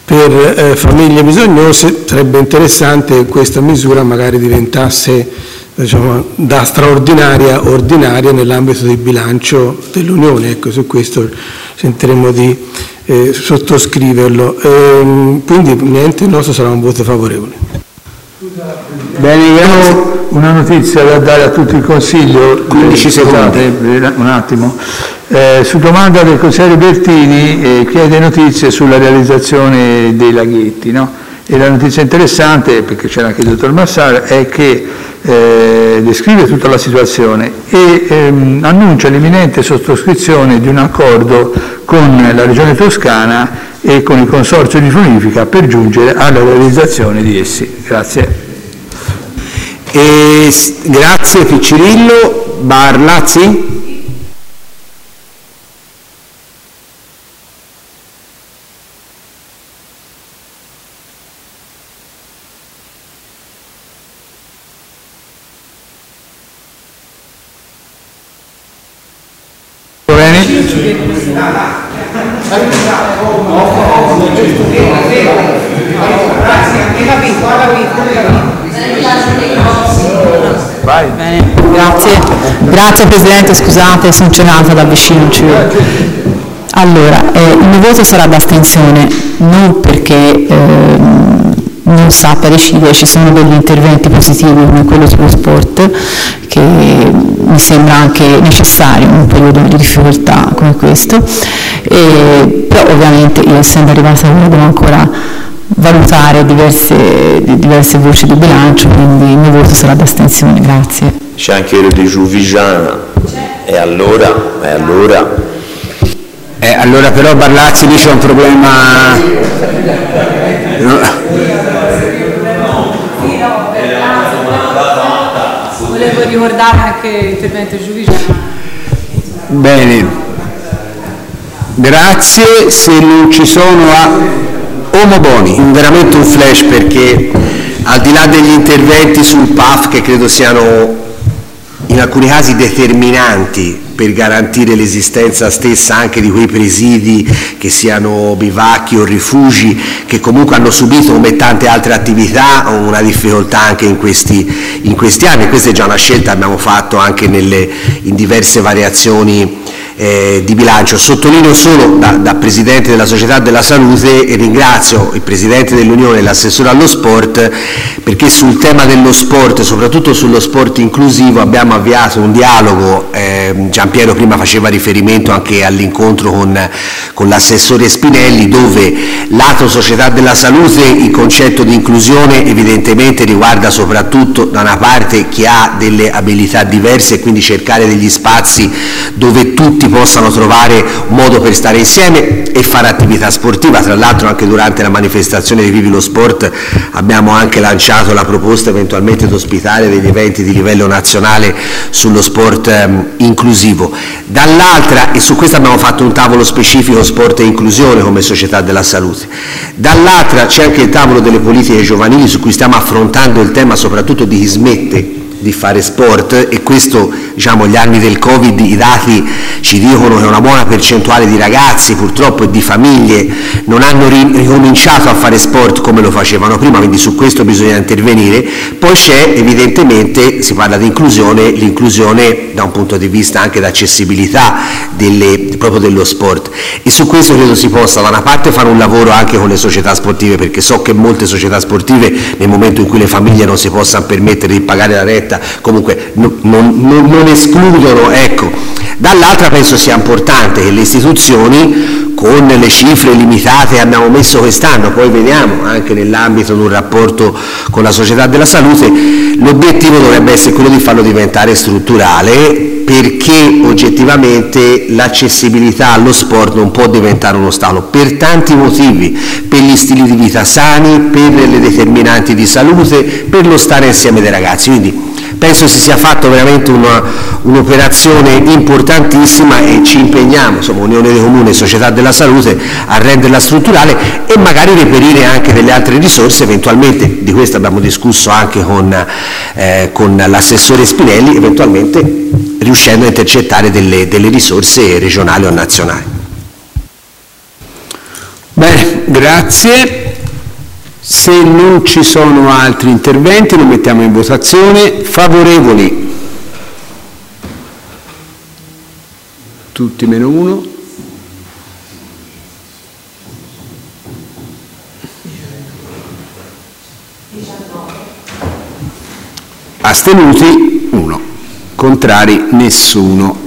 per eh, famiglie bisognose, sarebbe interessante che questa misura magari diventasse, diciamo, da straordinaria a ordinaria nell'ambito del bilancio dell'Unione. Ecco, su questo sentiremo di eh, sottoscriverlo. Ehm, quindi niente, il nostro sarà un voto favorevole. Bene, abbiamo una notizia da dare a tutto il Consiglio. quindici secondi. Un attimo. Eh, su domanda del consigliere Bertini eh, chiede notizie sulla realizzazione dei laghetti, no? E la notizia interessante, perché c'era anche il dottor Massaro, è che eh, descrive tutta la situazione e ehm, annuncia l'imminente sottoscrizione di un accordo con la Regione Toscana e con il Consorzio di Bonifica per giungere alla realizzazione di essi. Grazie. E, grazie Piccirillo. Barlazzi? Vai. Bene, grazie. Grazie Presidente, scusate, sono cenata da vicino. Allora, eh, il mio voto sarà d'astensione, non perché eh, non sappia decidere, ci sono degli interventi positivi come quello sullo sport che mi sembra anche necessario in un periodo di difficoltà come questo, e, però ovviamente io essendo arrivata ora devo ancora valutare diverse, diverse voci di bilancio, quindi il mio voto sarà d'astensione. Grazie. C'è anche il di Giuvigiana, e allora, e allora... Eh, allora però Barlazzi lì c'è un problema... No. Volevo ricordare anche l'intervento Giuvigiana. Bene, grazie. Se non ci sono a... Omoboni, veramente un flash, perché al di là degli interventi sul P A F che credo siano in alcuni casi determinanti per garantire l'esistenza stessa anche di quei presidi, che siano bivacchi o rifugi, che comunque hanno subito, come tante altre attività, una difficoltà anche in questi, in questi anni. Questa è già una scelta che abbiamo fatto anche nelle, in diverse variazioni Eh, di bilancio. Sottolineo solo da, da Presidente della Società della Salute, e ringrazio il Presidente dell'Unione e l'assessore allo sport, perché sul tema dello sport, soprattutto sullo sport inclusivo, abbiamo avviato un dialogo. eh, Giampiero prima faceva riferimento anche all'incontro con, con l'assessore Spinelli, dove lato Società della Salute il concetto di inclusione evidentemente riguarda soprattutto da una parte chi ha delle abilità diverse, e quindi cercare degli spazi dove tutti possano trovare un modo per stare insieme e fare attività sportiva. Tra l'altro anche durante la manifestazione di Vivi lo Sport abbiamo anche lanciato la proposta eventualmente di ospitare degli eventi di livello nazionale sullo sport ehm, inclusivo. Dall'altra, e su questo abbiamo fatto un tavolo specifico sport e inclusione come Società della Salute, dall'altra c'è anche il tavolo delle politiche giovanili, su cui stiamo affrontando il tema soprattutto di chi smette di fare sport, e questo, diciamo, gli anni del Covid, i dati ci dicono che una buona percentuale di ragazzi purtroppo e di famiglie non hanno ricominciato a fare sport come lo facevano prima, quindi su questo bisogna intervenire. Poi c'è evidentemente, si parla di inclusione, l'inclusione da un punto di vista anche d'accessibilità delle, proprio dello sport, e su questo credo si possa da una parte fare un lavoro anche con le società sportive, perché so che molte società sportive nel momento in cui le famiglie non si possano permettere di pagare la retta comunque non, non, non escludono, ecco. Dall'altra penso sia importante che le istituzioni, con le cifre limitate che abbiamo messo quest'anno, poi vediamo anche nell'ambito di un rapporto con la Società della Salute, l'obiettivo dovrebbe essere quello di farlo diventare strutturale, perché oggettivamente l'accessibilità allo sport non può diventare uno ostacolo per tanti motivi, per gli stili di vita sani, per le determinanti di salute, per lo stare insieme dei ragazzi. Quindi penso si sia fatto veramente una, un'operazione importantissima, e ci impegniamo, insomma, Unione dei Comuni e Società della Salute, a renderla strutturale e magari reperire anche delle altre risorse, eventualmente, di questo abbiamo discusso anche con, eh, con l'assessore Spinelli, eventualmente riuscendo a intercettare delle, delle risorse regionali o nazionali. Bene, grazie. Se non ci sono altri interventi lo mettiamo in votazione. Favorevoli? Tutti meno uno. Astenuti? uno. Contrari? Nessuno.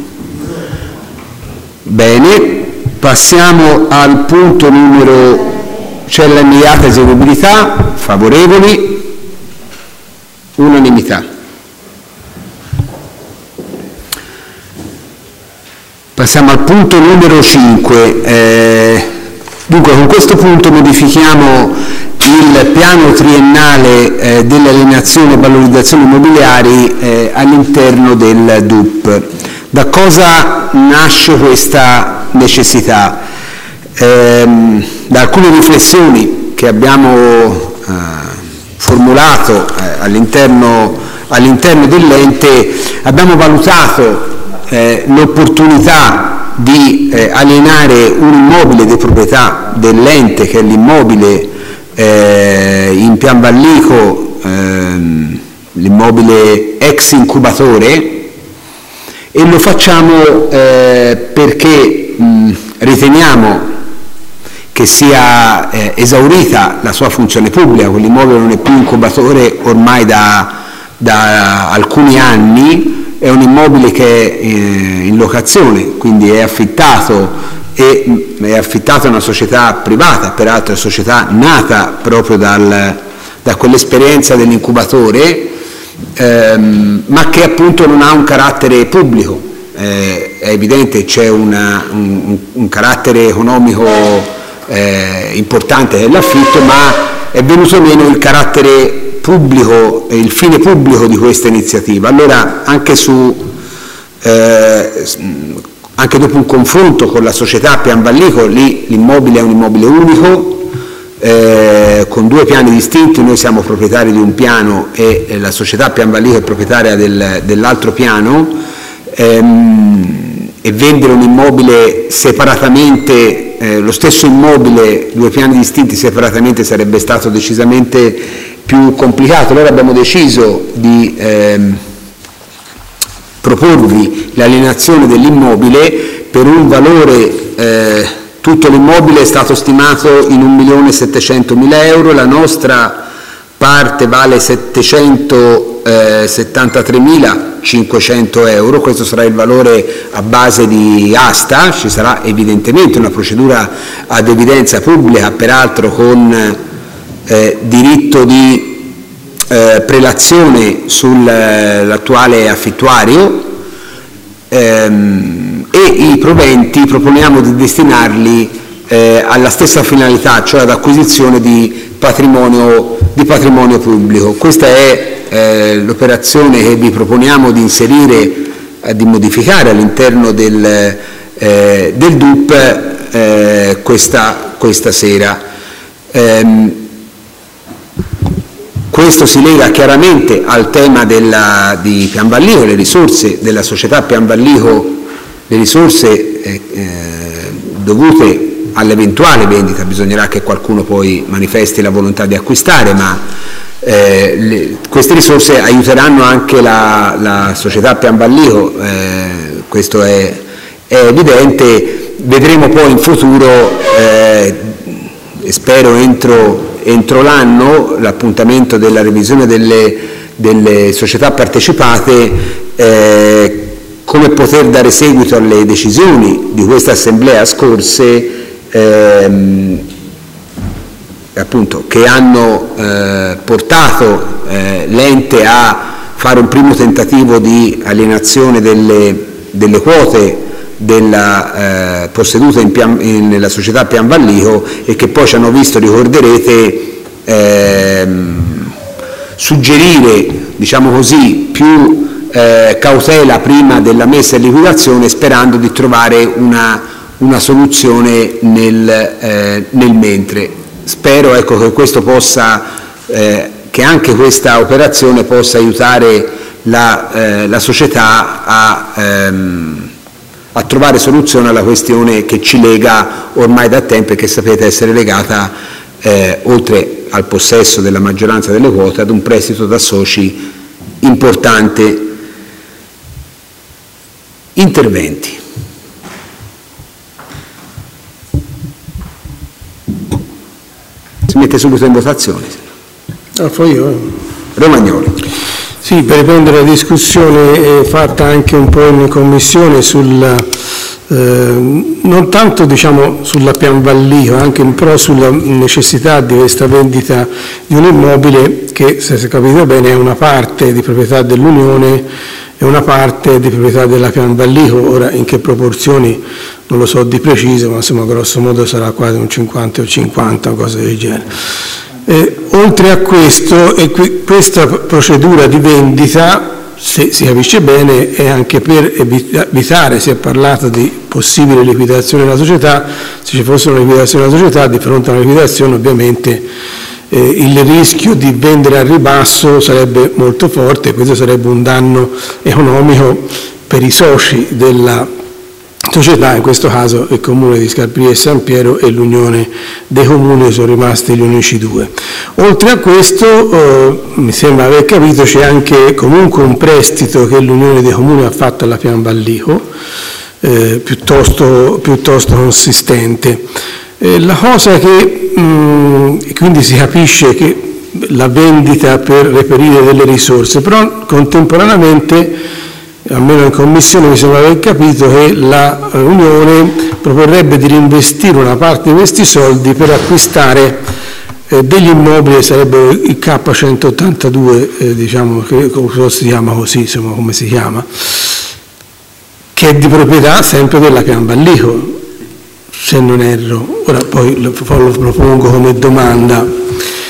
Bene, passiamo al punto numero... C'è l'immediata eseguibilità. Favorevoli? Unanimità. Passiamo al punto numero cinque. Eh, dunque, con questo punto modifichiamo il piano triennale eh, dell'alienazione e valorizzazione immobiliari eh, all'interno del D U P. Da cosa nasce questa necessità? Ehm, da alcune riflessioni che abbiamo eh, formulato eh, all'interno, all'interno dell'ente, abbiamo valutato eh, l'opportunità di eh, alienare un immobile di proprietà dell'ente, che è l'immobile eh, in Pianvallico, ehm, l'immobile ex incubatore, e lo facciamo eh, perché mh, riteniamo che sia eh, esaurita la sua funzione pubblica. Quell'immobile non è più incubatore ormai da, da alcuni anni, è un immobile che è eh, in locazione, quindi è affittato, e è affittato a una società privata, peraltro è una società nata proprio dal, da quell'esperienza dell'incubatore, ehm, ma che appunto non ha un carattere pubblico. Eh, è evidente, c'è una, un, un carattere economico Eh, importante dell'affitto, ma è venuto meno il carattere pubblico, il fine pubblico di questa iniziativa. Allora, anche, su, eh, anche dopo un confronto con la società Pianvallico, lì l'immobile è un immobile unico, eh, con due piani distinti. Noi siamo proprietari di un piano e eh, la società Pianvallico è proprietaria del, dell'altro piano, ehm, e vendere un immobile separatamente, eh, lo stesso immobile, due piani distinti separatamente, sarebbe stato decisamente più complicato. Allora abbiamo deciso di ehm, proporvi l'alienazione dell'immobile per un valore, eh, tutto l'immobile è stato stimato in un milione settecentomila euro, la nostra parte vale settecentosettantatremilacinquecento euro, questo sarà il valore a base di asta. Ci sarà evidentemente una procedura ad evidenza pubblica, peraltro con eh, diritto di eh, prelazione sull'attuale affittuario, ehm, e i proventi proponiamo di destinarli eh, alla stessa finalità, cioè ad acquisizione di patrimonio, di patrimonio pubblico. Questa è eh, l'operazione che vi proponiamo di inserire, eh, di modificare all'interno del, eh, del D U P eh, questa, questa sera. Ehm, questo si lega chiaramente al tema della, di Pianvallico, le risorse della società Pianvallico, le risorse eh, eh, dovute all'eventuale vendita. Bisognerà che qualcuno poi manifesti la volontà di acquistare, ma eh, le, queste risorse aiuteranno anche la, la società Pianvallico, eh, questo è, è evidente. Vedremo poi in futuro, eh, e spero entro, entro l'anno, l'appuntamento della revisione delle, delle società partecipate, eh, come poter dare seguito alle decisioni di questa assemblea scorse, Ehm, appunto, che hanno eh, portato eh, l'ente a fare un primo tentativo di alienazione delle, delle quote della, eh, possedute in Pian, in, nella società Pianvallico, e che poi ci hanno visto, ricorderete, ehm, suggerire, diciamo così, più eh, cautela prima della messa in liquidazione, sperando di trovare una una soluzione nel, eh, nel mentre. Spero, ecco, che questo possa, eh, che anche questa operazione possa aiutare la, eh, la società a, ehm, a trovare soluzione alla questione che ci lega ormai da tempo e che sapete essere legata, eh, oltre al possesso della maggioranza delle quote, ad un prestito da soci importante. Interventi. Si mette subito in votazione. Ah, poi io. Romagnoli. Sì, per riprendere la discussione fatta anche un po' in commissione sul, eh, non tanto diciamo sulla Pianvallico, anche un po' sulla necessità di questa vendita di un immobile che, se si capite bene, è una parte di proprietà dell'Unione e una parte di proprietà della Pianvallico. Ora in che proporzioni non lo so di preciso, ma insomma grosso modo sarà quasi un cinquanta o cinquanta o cose del genere. Eh, oltre a questo, e qui, questa procedura di vendita, se si capisce bene, è anche per evitare, si è parlato di possibile liquidazione della società, se ci fosse una liquidazione della società, di fronte a una liquidazione ovviamente eh, il rischio di vendere al ribasso sarebbe molto forte, questo sarebbe un danno economico per i soci della società, in questo caso il Comune di Scarpia e San Piero e l'Unione dei Comuni sono rimasti gli unici due. Oltre a questo, eh, mi sembra aver capito, c'è anche comunque un prestito che l'Unione dei Comuni ha fatto alla Pianvallico, eh, piuttosto, piuttosto consistente. Eh, la cosa che, mh, quindi si capisce che la vendita per reperire delle risorse, però contemporaneamente, almeno in commissione mi sembra aver capito che la Unione proporrebbe di reinvestire una parte di questi soldi per acquistare eh, degli immobili, sarebbero il K centottantadue, eh, diciamo, che si chiama così, insomma, come si chiama, che è di proprietà sempre della Pianvallico, se non erro. Ora poi lo, lo propongo come domanda.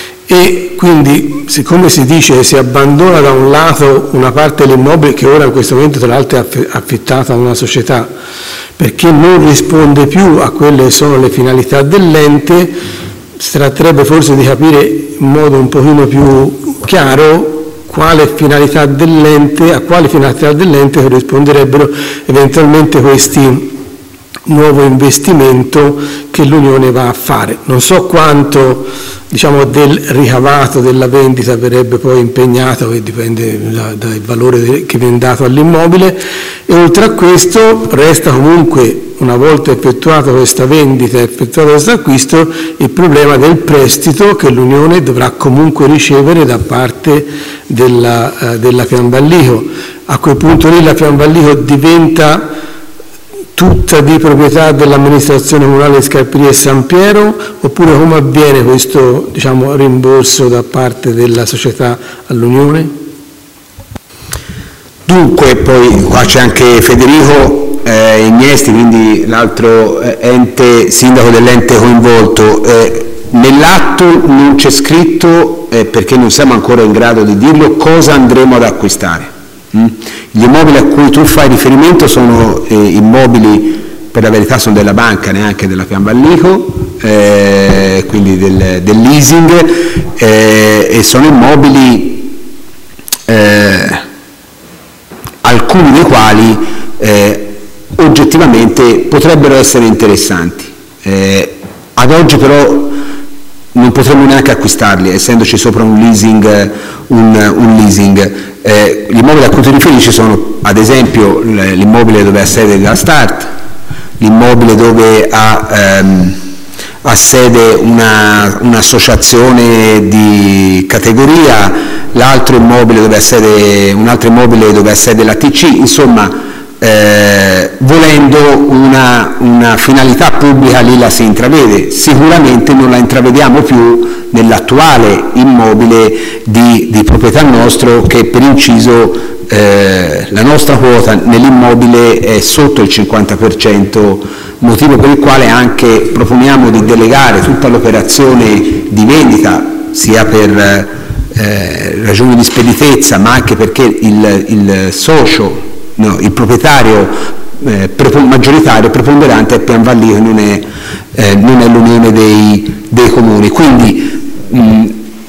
E quindi, siccome si dice che si abbandona da un lato una parte dell'immobile che ora in questo momento tra l'altro è affittata a una società, perché non risponde più a quelle che sono le finalità dell'ente, si tratterebbe forse di capire in modo un pochino più chiaro quale finalità dell'ente, a quali finalità dell'ente corrisponderebbero eventualmente questi nuovo investimento che l'Unione va a fare. Non so quanto, diciamo, del ricavato della vendita verrebbe poi impegnato, che dipende da, dal valore che viene dato all'immobile, e oltre a questo resta comunque, una volta effettuata questa vendita, effettuato questo acquisto, il problema del prestito che l'Unione dovrà comunque ricevere da parte della, eh, della Pianvallico. A quel punto lì la Pianvallico diventa tutta di proprietà dell'amministrazione comunale di Scarpia e San Piero, oppure come avviene questo, diciamo, rimborso da parte della società all'Unione? Dunque, poi qua c'è anche Federico eh, Ignesti, quindi l'altro eh, ente, sindaco dell'ente coinvolto. Eh, nell'atto non c'è scritto, eh, perché non siamo ancora in grado di dirlo, cosa andremo ad acquistare. Mm? Gli immobili a cui tu fai riferimento sono eh, immobili, per la verità sono della banca, neanche della Pianvallico, eh, quindi del, del leasing, eh, e sono immobili eh, alcuni dei quali eh, oggettivamente potrebbero essere interessanti. Eh, ad oggi però non potremmo neanche acquistarli, essendoci sopra un leasing. Un, un leasing. Eh, gli immobili a cui ti riferisci sono, ad esempio, l'immobile dove ha sede la Start, l'immobile dove ha, ehm, ha sede una, un'associazione di categoria, l'altro immobile dove ha sede, un altro immobile dove ha sede la T C, insomma, eh, volendo una, una finalità pubblica lì la si intravede, sicuramente non la intravediamo più nell'attuale immobile di, di proprietà nostro, che per inciso eh, la nostra quota nell'immobile è sotto il cinquanta per cento, motivo per il quale anche proponiamo di delegare tutta l'operazione di vendita, sia per eh, ragioni di speditezza, ma anche perché il, il socio, no, il proprietario eh, maggioritario, preponderante è Pianvallico, non è, eh, non è l'Unione dei, dei Comuni. Quindi mh,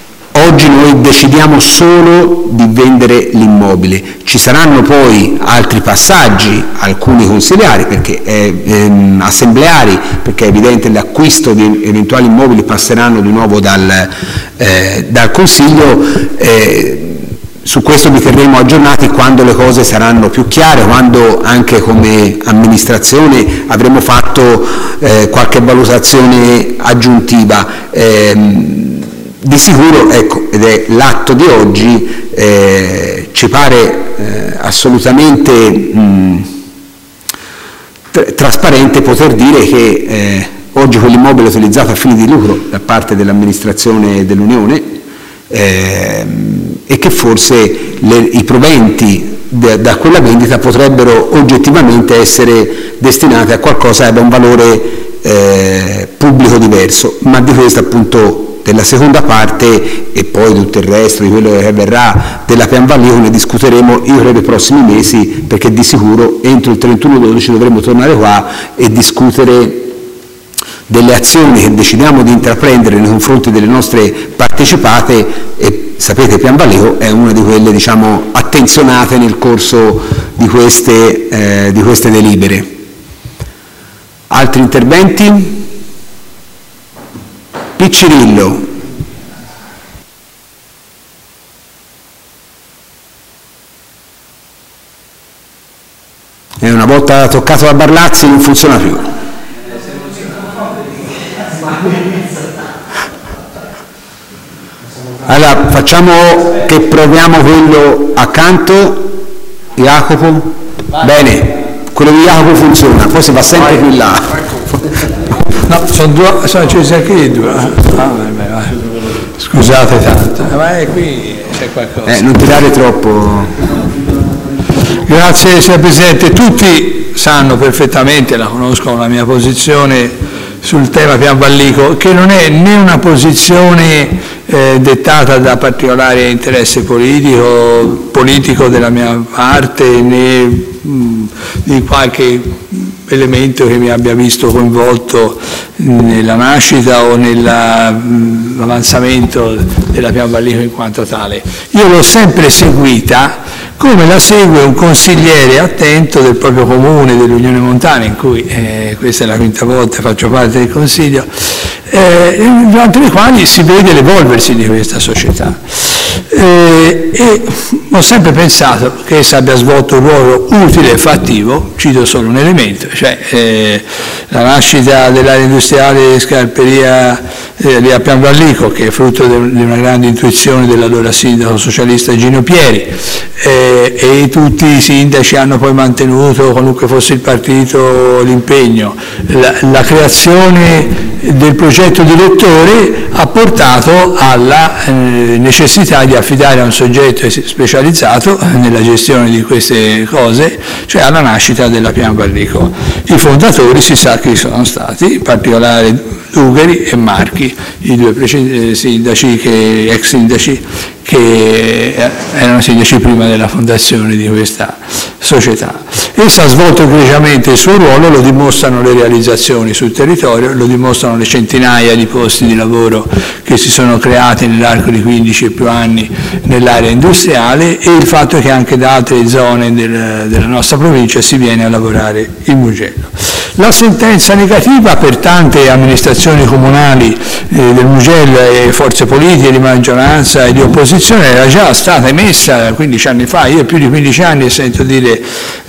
oggi noi decidiamo solo di vendere l'immobile. Ci saranno poi altri passaggi, alcuni consiliari, perché è, ehm, assembleari, perché è evidente l'acquisto di eventuali immobili passeranno di nuovo dal, eh, dal Consiglio. Eh, Su questo vi terremo aggiornati quando le cose saranno più chiare, quando anche come amministrazione avremo fatto eh, qualche valutazione aggiuntiva. Eh, di sicuro, ecco, ed è l'atto di oggi, eh, ci pare eh, assolutamente mh, tr- trasparente poter dire che eh, oggi quell'immobile è utilizzato a fini di lucro da parte dell'amministrazione dell'Unione, eh, e che forse le, i proventi da, da quella vendita potrebbero oggettivamente essere destinati a qualcosa che abbia un valore eh, pubblico diverso, ma di questo appunto della seconda parte e poi tutto il resto di quello che avverrà della Pian Vallico ne discuteremo io credo nei prossimi mesi, perché di sicuro entro il trentuno dodici dovremo tornare qua e discutere delle azioni che decidiamo di intraprendere nei confronti delle nostre partecipate, e sapete Pian Vallico è una di quelle, diciamo, attenzionate nel corso di queste, eh, di queste delibere. Altri interventi? Piccirillo. E una volta toccato da Barlazzi non funziona più. Allora, facciamo che proviamo quello accanto, Jacopo? Bene, quello di Jacopo funziona, poi si va sempre più in là. No, sono due, sono accesi anche due. Ah, vabbè, vai. Scusate tanto, ma è qui c'è qualcosa. Eh, non tirare troppo. Grazie signor Presidente, tutti sanno perfettamente, la conoscono la mia posizione sul tema Pian Vallico, che non è né una posizione eh, dettata da particolare interesse politico, politico della mia parte, né mh, di qualche elemento che mi abbia visto coinvolto nella nascita o nell'avanzamento della Pian Vallico in quanto tale. Io l'ho sempre seguita come la segue un consigliere attento del proprio comune, dell'Unione Montana, in cui eh, questa è la quinta volta faccio parte del Consiglio, eh, durante le quali si vede l'evolversi di questa società. Eh, e ho sempre pensato che essa abbia svolto un ruolo utile e fattivo, cito solo un elemento, cioè eh, la nascita dell'area industriale Scarperia eh, di Pian Vallico, che è frutto di una grande intuizione dell'allora sindaco socialista Gino Pieri, eh, e tutti i sindaci hanno poi mantenuto, qualunque fosse il partito, l'impegno. La, la creazione del progetto direttore ha portato alla eh, necessità di affidare a un soggetto specializzato nella gestione di queste cose, cioè alla nascita della Pian Vallico. I fondatori si sa che sono stati, in particolare Dugheri e Marchi, i due precedenti sindaci, che, ex sindaci, che erano sindaci prima della fondazione di questa società. Essa ha svolto egregiamente il suo ruolo, lo dimostrano le realizzazioni sul territorio, lo dimostrano le centinaia di posti di lavoro che si sono creati nell'arco di quindici e più anni nell'area industriale, e il fatto che anche da altre zone del, della nostra provincia si viene a lavorare in Mugello. La sentenza negativa per tante amministrazioni comunali eh, del Mugello e forze politiche di maggioranza e di opposizione era già stata emessa quindici anni fa. Io più di quindici anni sento dire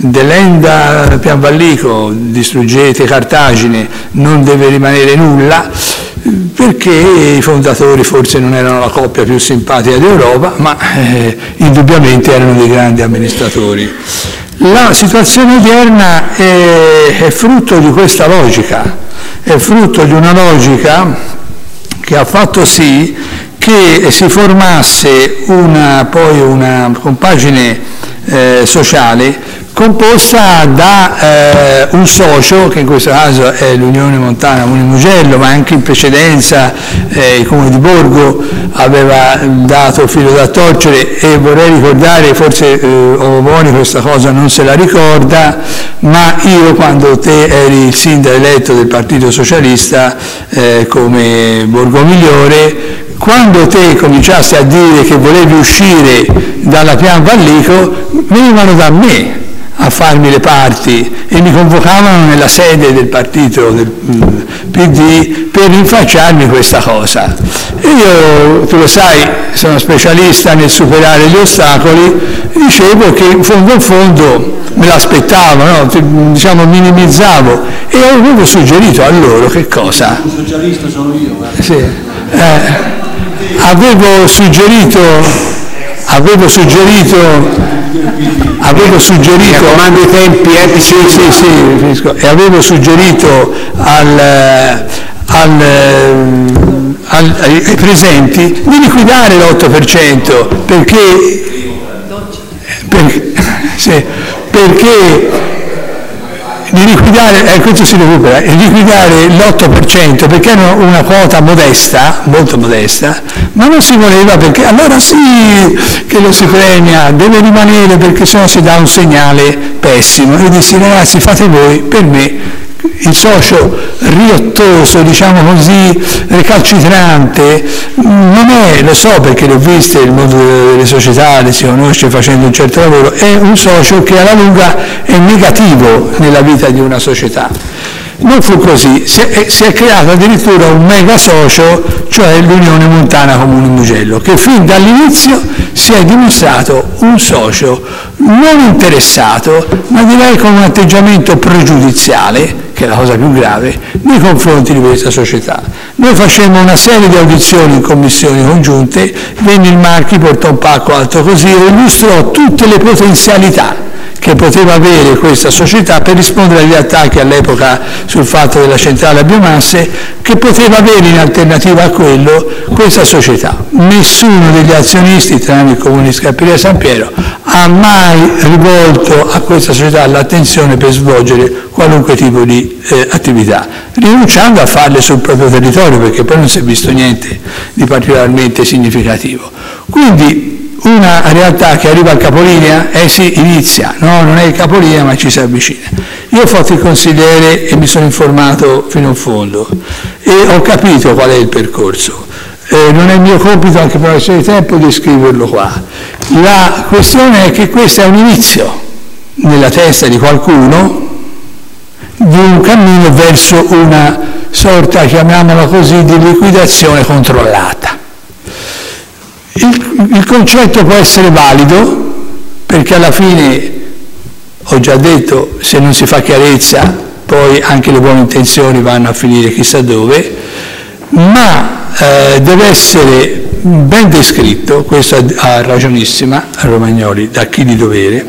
delenda Pian Vallico, distruggete Cartagine, non deve rimanere nulla, perché i fondatori forse non erano la coppia più simpatica d'Europa, ma eh, indubbiamente erano dei grandi amministratori. La situazione odierna è, è frutto di questa logica, è frutto di una logica che ha fatto sì che si formasse una, poi una compagine eh, sociale composta da eh, un socio, che in questo caso è l'Unione Montana Comune Mugello, ma anche in precedenza eh, il Comune di Borgo aveva dato filo da torcere, e vorrei ricordare, forse eh, Ovoni questa cosa non se la ricorda, ma io quando te eri il sindaco eletto del Partito Socialista eh, come Borgo Migliore, quando te cominciasti a dire che volevi uscire dalla Pian Vallico, venivano da me a farmi le parti e mi convocavano nella sede del partito del P D per rinfacciarmi questa cosa. E io, tu lo sai, sono specialista nel superare gli ostacoli, dicevo che in fondo in fondo me l'aspettavo, no? Diciamo minimizzavo, e avevo suggerito a loro che cosa? Un socialista sono io. Eh. Sì. Eh, avevo suggerito avevo suggerito avevo suggerito comando i tempi eh, sì, sì, sì, finisco. E avevo suggerito al, al, al, ai presenti di liquidare l'otto per cento perché perché, sì, perché di liquidare, eh, questo si recupera, di liquidare l'otto per cento perché era una quota modesta, molto modesta, ma non si voleva perché allora sì che lo si premia, deve rimanere perché sennò si dà un segnale pessimo. Io dissi ragazzi fate voi, per me il socio riottoso, diciamo così, recalcitrante, non è, lo so perché l'ho visto, il mondo delle società, le si conosce facendo un certo lavoro, è un socio che alla lunga è negativo nella vita di una società. Non fu così, si è, si è creato addirittura un mega socio, cioè l'Unione Montana Comune Mugello, che fin dall'inizio si è dimostrato un socio non interessato, ma direi con un atteggiamento pregiudiziale, che è la cosa più grave, nei confronti di questa società. Noi facemmo una serie di audizioni in commissioni congiunte, venne il Marchi, portò un pacco alto così e illustrò tutte le potenzialità che poteva avere questa società per rispondere agli attacchi all'epoca sul fatto della centrale a biomasse, che poteva avere in alternativa a quello questa società. Nessuno degli azionisti, tranne il Comune di Scarperia San Piero, ha mai rivolto a questa società l'attenzione per svolgere qualunque tipo di eh, attività, rinunciando a farle sul proprio territorio, perché poi non si è visto niente di particolarmente significativo. Quindi una realtà che arriva al capolinea, eh sì, inizia, no, non è il capolinea ma ci si avvicina. Io ho fatto il consigliere e mi sono informato fino in fondo e ho capito qual è il percorso. Eh, non è mio compito, anche per una questione di tempo, di scriverlo qua. La questione è che questo è un inizio nella testa di qualcuno di un cammino verso una sorta, chiamiamola così, di liquidazione controllata. Il, il concetto può essere valido perché alla fine, ho già detto, se non si fa chiarezza poi anche le buone intenzioni vanno a finire chissà dove, ma eh, deve essere ben descritto, questo ha ragionissima Romagnoli, da chi di dovere,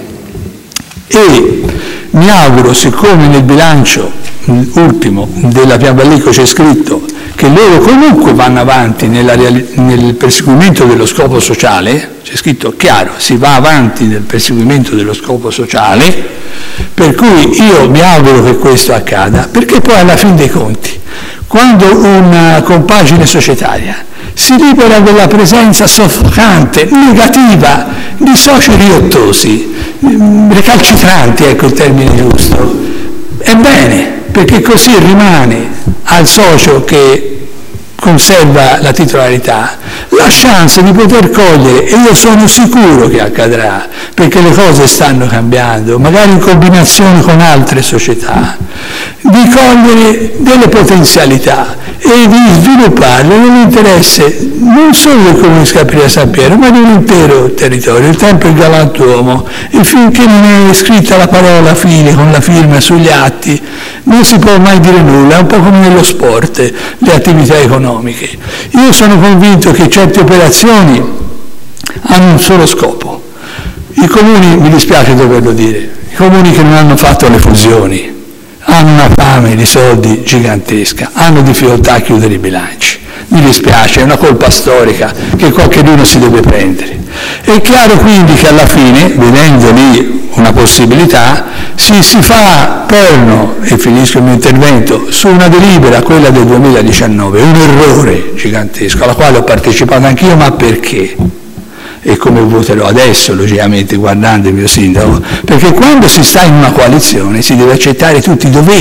e mi auguro, siccome nel bilancio ultimo della Pian Vallico c'è scritto che loro comunque vanno avanti nella reali- nel perseguimento dello scopo sociale, c'è scritto chiaro, si va avanti nel perseguimento dello scopo sociale, per cui io mi auguro che questo accada, perché poi alla fin dei conti, quando una compagine societaria si libera della presenza soffocante, negativa, di soci riottosi, recalcitranti, ecco il termine giusto, è bene, perché così rimane al socio che conserva la titolarità la chance di poter cogliere, e io sono sicuro che accadrà, perché le cose stanno cambiando, magari in combinazione con altre società, di cogliere delle potenzialità e di svilupparle nell'interesse non solo del Comune di Scarperia San Piero, ma di un intero territorio. Il tempo è galantuomo e finché non è scritta la parola fine con la firma sugli atti non si può mai dire nulla, è un po' come nello sport, le attività economiche. Io sono convinto che certe operazioni hanno un solo scopo. I comuni, mi dispiace doverlo dire, i comuni che non hanno fatto le fusioni hanno una fame di soldi gigantesca, hanno difficoltà a chiudere i bilanci. Mi dispiace, è una colpa storica che qualcuno si deve prendere. È chiaro quindi che alla fine, vedendo lì una possibilità, si, si fa perno, e finisco il mio intervento, su una delibera, quella del duemiladiciannove, un errore gigantesco, alla quale ho partecipato anch'io, ma perché? E come voterò adesso, logicamente, guardando il mio sindaco, perché quando si sta in una coalizione si deve accettare tutti i doveri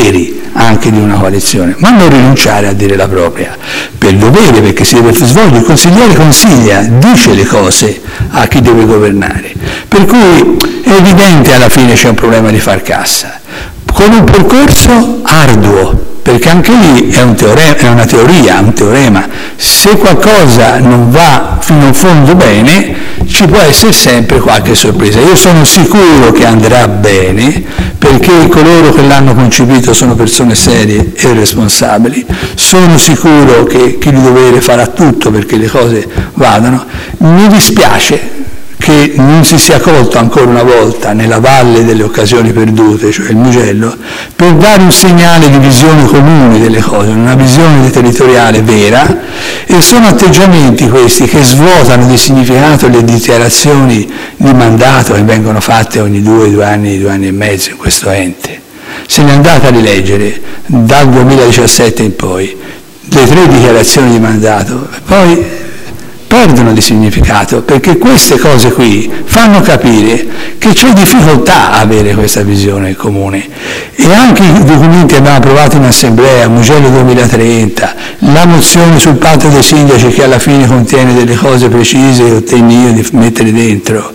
anche di una coalizione, ma non rinunciare a dire la propria, per dovere, perché si deve svolgere, il consigliere consiglia, dice le cose a chi deve governare, per cui è evidente alla fine c'è un problema di far cassa, con un percorso arduo, perché anche lì è, un teorema, è una teoria, un teorema. Se qualcosa non va fino in fondo bene, ci può essere sempre qualche sorpresa. Io sono sicuro che andrà bene, perché coloro che l'hanno concepito sono persone serie e responsabili, sono sicuro che chi di dovere farà tutto perché le cose vadano. Mi dispiace che non si sia colto ancora una volta nella valle delle occasioni perdute, cioè il Mugello, per dare un segnale di visione comune delle cose, una visione territoriale vera, e sono atteggiamenti questi che svuotano di significato le dichiarazioni di mandato che vengono fatte ogni due, due anni, due anni e mezzo in questo ente. Se ne andate a rileggere dal duemiladiciassette in poi le tre dichiarazioni di mandato, poi perdono di significato, perché queste cose qui fanno capire che c'è difficoltà a avere questa visione comune, e anche i documenti che abbiamo approvato in assemblea, Mugello duemilatrenta, la mozione sul patto dei sindaci che alla fine contiene delle cose precise che ottenni io di mettere dentro,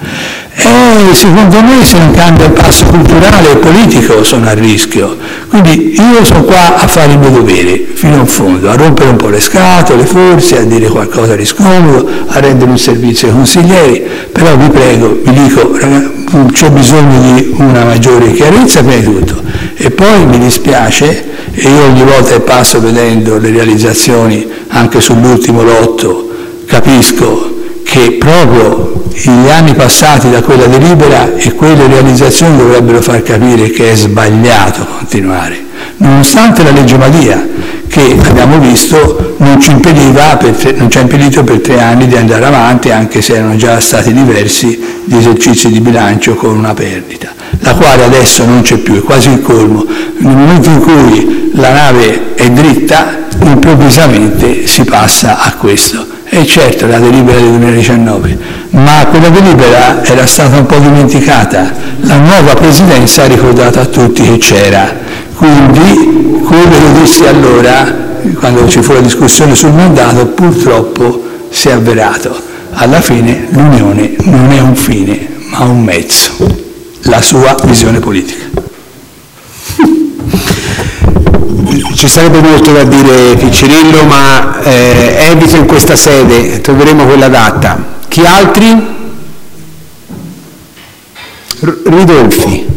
e secondo me se non cambia il passo culturale e politico sono a rischio. Quindi io sono qua a fare il mio dovere fino in fondo, a rompere un po' le scatole forse, a dire qualcosa di scomodo, a rendere un servizio ai consiglieri, però vi prego, vi dico, c'è bisogno di una maggiore chiarezza prima di tutto, e poi mi dispiace, e io ogni volta che passo vedendo le realizzazioni anche sull'ultimo lotto capisco che proprio gli anni passati da quella delibera e quelle realizzazioni dovrebbero far capire che è sbagliato continuare, nonostante la legge Madia, che abbiamo visto non ci impediva per tre, non ci ha impedito per tre anni di andare avanti, anche se erano già stati diversi gli esercizi di bilancio con una perdita, la quale adesso non c'è più, è quasi il colmo. Nel momento in cui la nave è dritta, improvvisamente si passa a questo. E certo, la delibera del duemiladiciannove, ma quella delibera era stata un po' dimenticata, la nuova presidenza ha ricordato a tutti che c'era, quindi quello che dissi allora, quando ci fu la discussione sul mandato, purtroppo si è avverato. Alla fine l'unione non è un fine, ma un mezzo, la sua visione politica. Ci sarebbe molto da dire, Piccirillo, ma eh, evito in questa sede, troveremo quella data. Chi altri? R- Ridolfi.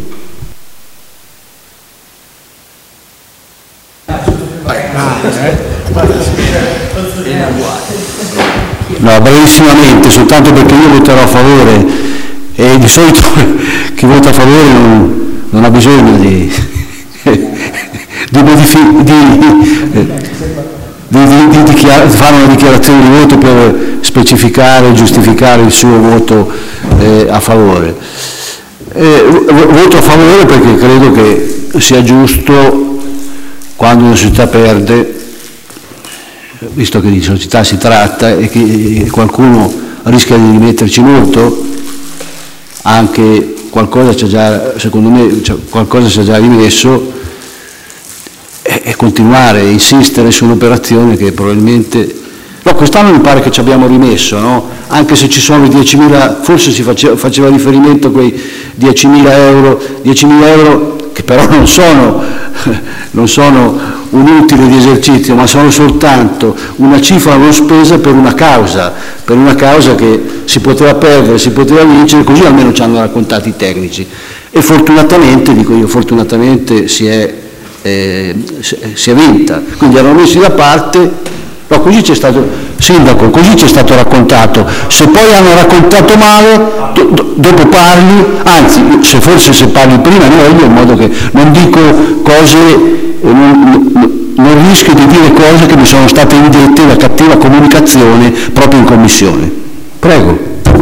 No, brevissimamente, soltanto perché io voterò a favore, e di solito chi vota a favore non, non ha bisogno di... Di, modifi- di, di, di, di dichiar- fare una dichiarazione di voto per specificare e giustificare il suo voto eh, a favore. Eh, voto a favore perché credo che sia giusto, quando una società perde, visto che di società si tratta e che qualcuno rischia di rimetterci molto, anche qualcosa c'è già, secondo me qualcosa c'è già rimesso, e continuare a insistere su un'operazione che probabilmente... No, quest'anno mi pare che ci abbiamo rimesso, no? Anche se ci sono i diecimila, forse si faceva, faceva riferimento a quei diecimila euro, diecimila euro che però non sono, non sono un utile di esercizio, ma sono soltanto una cifra non spesa per una causa, per una causa che si poteva perdere, si poteva vincere, così almeno ci hanno raccontato i tecnici. E fortunatamente, dico io, fortunatamente si è... Eh, si è vinta, quindi erano messi da parte, no, così c'è stato, sindaco, così ci è stato raccontato. Se poi hanno raccontato male, do, do, dopo parli, anzi, se forse se parli prima è meglio, in modo che non dico cose, eh, non, non, non rischio di dire cose che mi sono state indette da cattiva comunicazione proprio in commissione. Prego.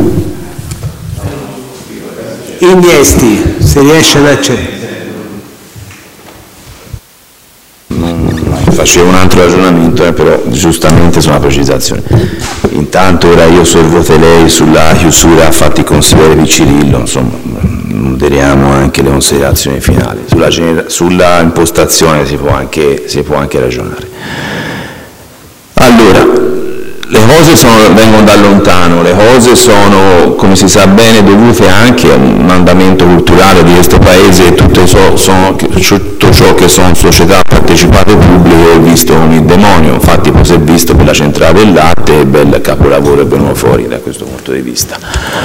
Iniesti, se riesce ad accettare. Facevo un altro ragionamento, eh, però giustamente su una precisazione. Intanto ora io sorvote lei sulla chiusura a fatti consigliere Piccirillo, insomma, moderiamo anche le considerazioni finali. Sulla, sulla impostazione si può, anche, si può anche ragionare. Allora, le cose sono, vengono da lontano, le cose sono, come si sa bene, dovute anche a un andamento culturale di questo Paese, e tutto ciò, sono, tutto ciò che sono società partecipate pubbliche è visto come il demonio. Infatti poi si è visto per la centrale del latte e il bel capolavoro è venuto fuori da questo punto di vista.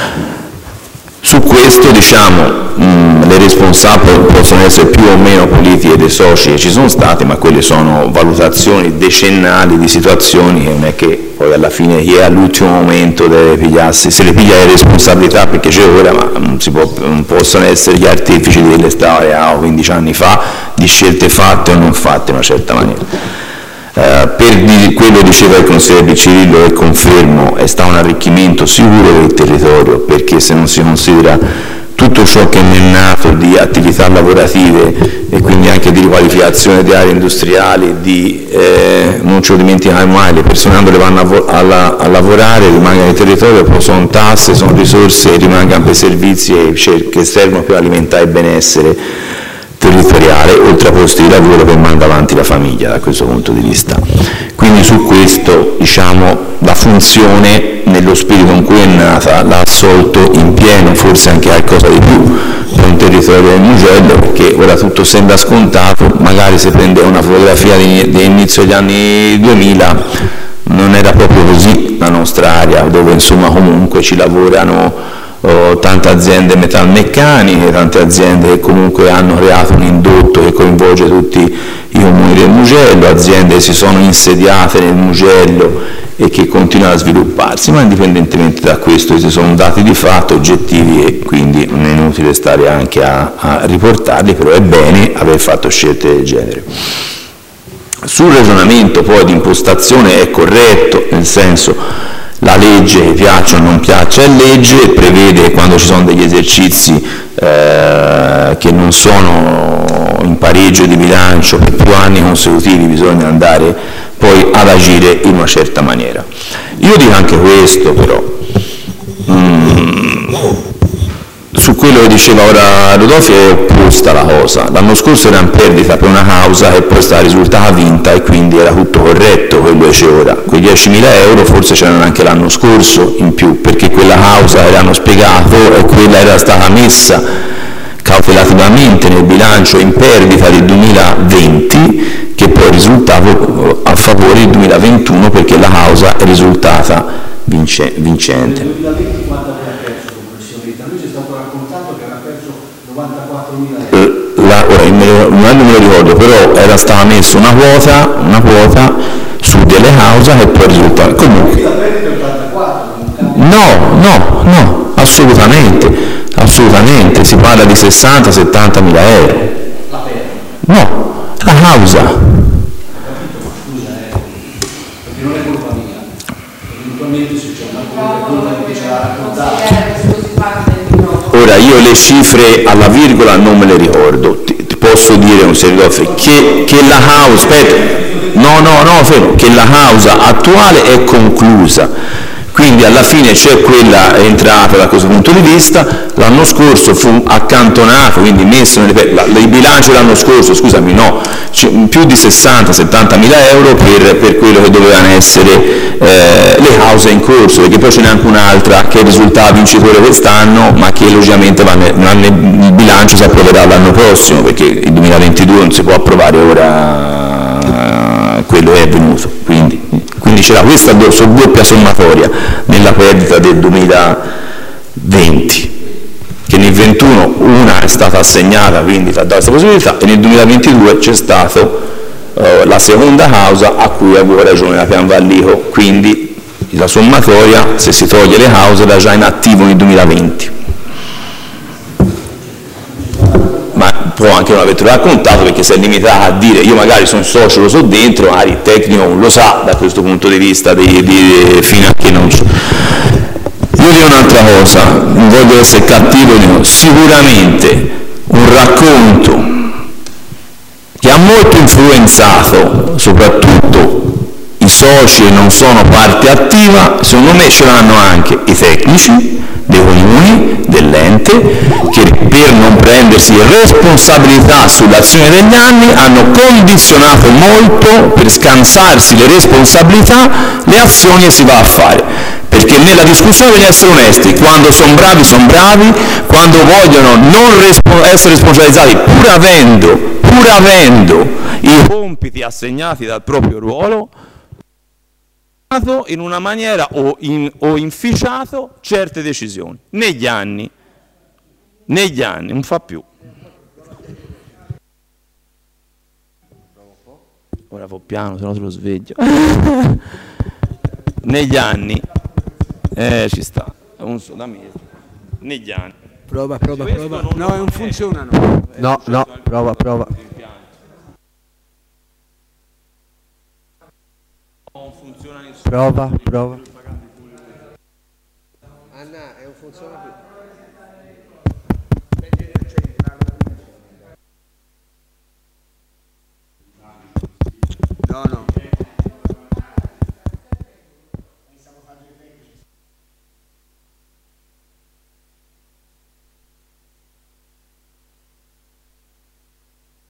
Su questo, diciamo, mh, le responsabili possono essere più o meno politiche dei soci che ci sono stati, ma quelle sono valutazioni decennali di situazioni che non è che poi alla fine chi è all'ultimo momento deve pigliarsi, se le piglia le responsabilità perché c'è ora, ma non, si può, non possono essere gli artefici delle storie a quindici anni fa di scelte fatte o non fatte in una certa maniera. Uh, per di, quello diceva il consigliere Cirillo, e confermo, è stato un arricchimento sicuro del territorio, perché se non si considera tutto ciò che ne è nato di attività lavorative e quindi anche di riqualificazione di aree industriali, di, eh, non ce lo dimentichiamo mai, le persone quando le vanno a, a, a lavorare rimangono nel territorio, poi sono tasse, sono risorse, rimangono per servizi che servono per alimentare il benessere territoriale, oltre a posti di lavoro che manda avanti la famiglia da questo punto di vista. Quindi su questo, diciamo, la funzione nello spirito in cui è nata l'ha assolto in pieno, forse anche qualcosa di più per un territorio del Mugello, perché ora tutto sembra scontato, magari se prende una fotografia dell'inizio degli anni duemila non era proprio così la nostra area, dove insomma comunque ci lavorano Oh, tante aziende metalmeccaniche, tante aziende che comunque hanno creato un indotto che coinvolge tutti i comuni del Mugello, aziende che si sono insediate nel Mugello e che continuano a svilupparsi, ma indipendentemente da questo ci sono dati di fatto oggettivi e quindi non è inutile stare anche a, a riportarli, però è bene aver fatto scelte del genere. Sul ragionamento poi di impostazione è corretto, nel senso, la legge, che piaccia o non piaccia, è legge, prevede quando ci sono degli esercizi eh, che non sono in pareggio di bilancio per più anni consecutivi, bisogna andare poi ad agire in una certa maniera. Io dico anche questo però, mm, su quello che diceva ora Rodolfi è opposta la cosa. L'anno scorso era in perdita per una causa che poi è stata risultata vinta e quindi era tutto corretto quello che c'è ora. Quei diecimila euro forse c'erano anche l'anno scorso in più, perché quella causa che hanno spiegato e quella era stata messa cautelativamente nel bilancio in perdita del duemilaventi, che poi è risultato a favore del duemilaventuno perché la causa è risultata vince, vincente. Nel duemilaventi quanto aveva perso complessivamente? A noi ci è stato raccontato che aveva perso novantaquattromila euro. La, ora, non me lo ricordo, però era stata messa una quota, una quota su delle cause che poi risulta comunque. No, no, no, assolutamente, assolutamente, si parla di sessanta settanta mila euro. No, la causa. Ora io le cifre alla virgola non me le ricordo, ti, ti posso dire un serio che, che la causa, aspetta, no no no fermo, che la causa attuale è conclusa. Quindi alla fine c'è quella entrata da questo punto di vista, l'anno scorso fu accantonato, quindi messo nelle, la, il bilancio dell'anno scorso, scusami, no, più di sessanta settanta mila euro per, per quello che dovevano essere eh, le cause in corso, perché poi ce n'è anche un'altra che è risultata vincitore quest'anno, ma che logicamente va nel, nel, il bilancio si approverà l'anno prossimo, perché il duemilaventidue non si può approvare ora eh, quello che è avvenuto. Quindi, quindi c'era questa do, doppia sommatoria nella perdita del duemilaventi, che nel ventuno una è stata assegnata, quindi ha dato questa possibilità, e nel duemilaventidue c'è stata uh, la seconda causa a cui aveva ragione la Pian Vallico, quindi la sommatoria, se si toglie le cause, era già in attivo nel duemilaventi. Ma può anche non avertelo raccontato, perché si è limitata a dire io magari sono socio, lo so dentro, magari il tecnico non lo sa da questo punto di vista, di, di, fino a che non so. Io dico un'altra cosa, non voglio essere cattivo, dico, sicuramente un racconto che ha molto influenzato soprattutto i soci e non sono parte attiva, secondo me ce l'hanno anche i tecnici dei comuni, dell'ente, che per non prendersi responsabilità sull'azione degli anni hanno condizionato molto, per scansarsi le responsabilità, le azioni che si va a fare. Perché nella discussione bisogna essere onesti, quando sono bravi sono bravi, quando vogliono non respo- essere responsabilizzati pur avendo, pur avendo i compiti assegnati dal proprio ruolo, in una maniera o, in, o inficiato certe decisioni negli anni, negli anni, non fa più. Ora vo piano, se no te lo sveglio. Negli anni, eh ci sta, un so, dammi, negli anni. Prova, prova, prova. No, non funzionano. No, no, prova, prova. Non funziona nessuno. Prova, prova. Anna, non funziona più. No, no.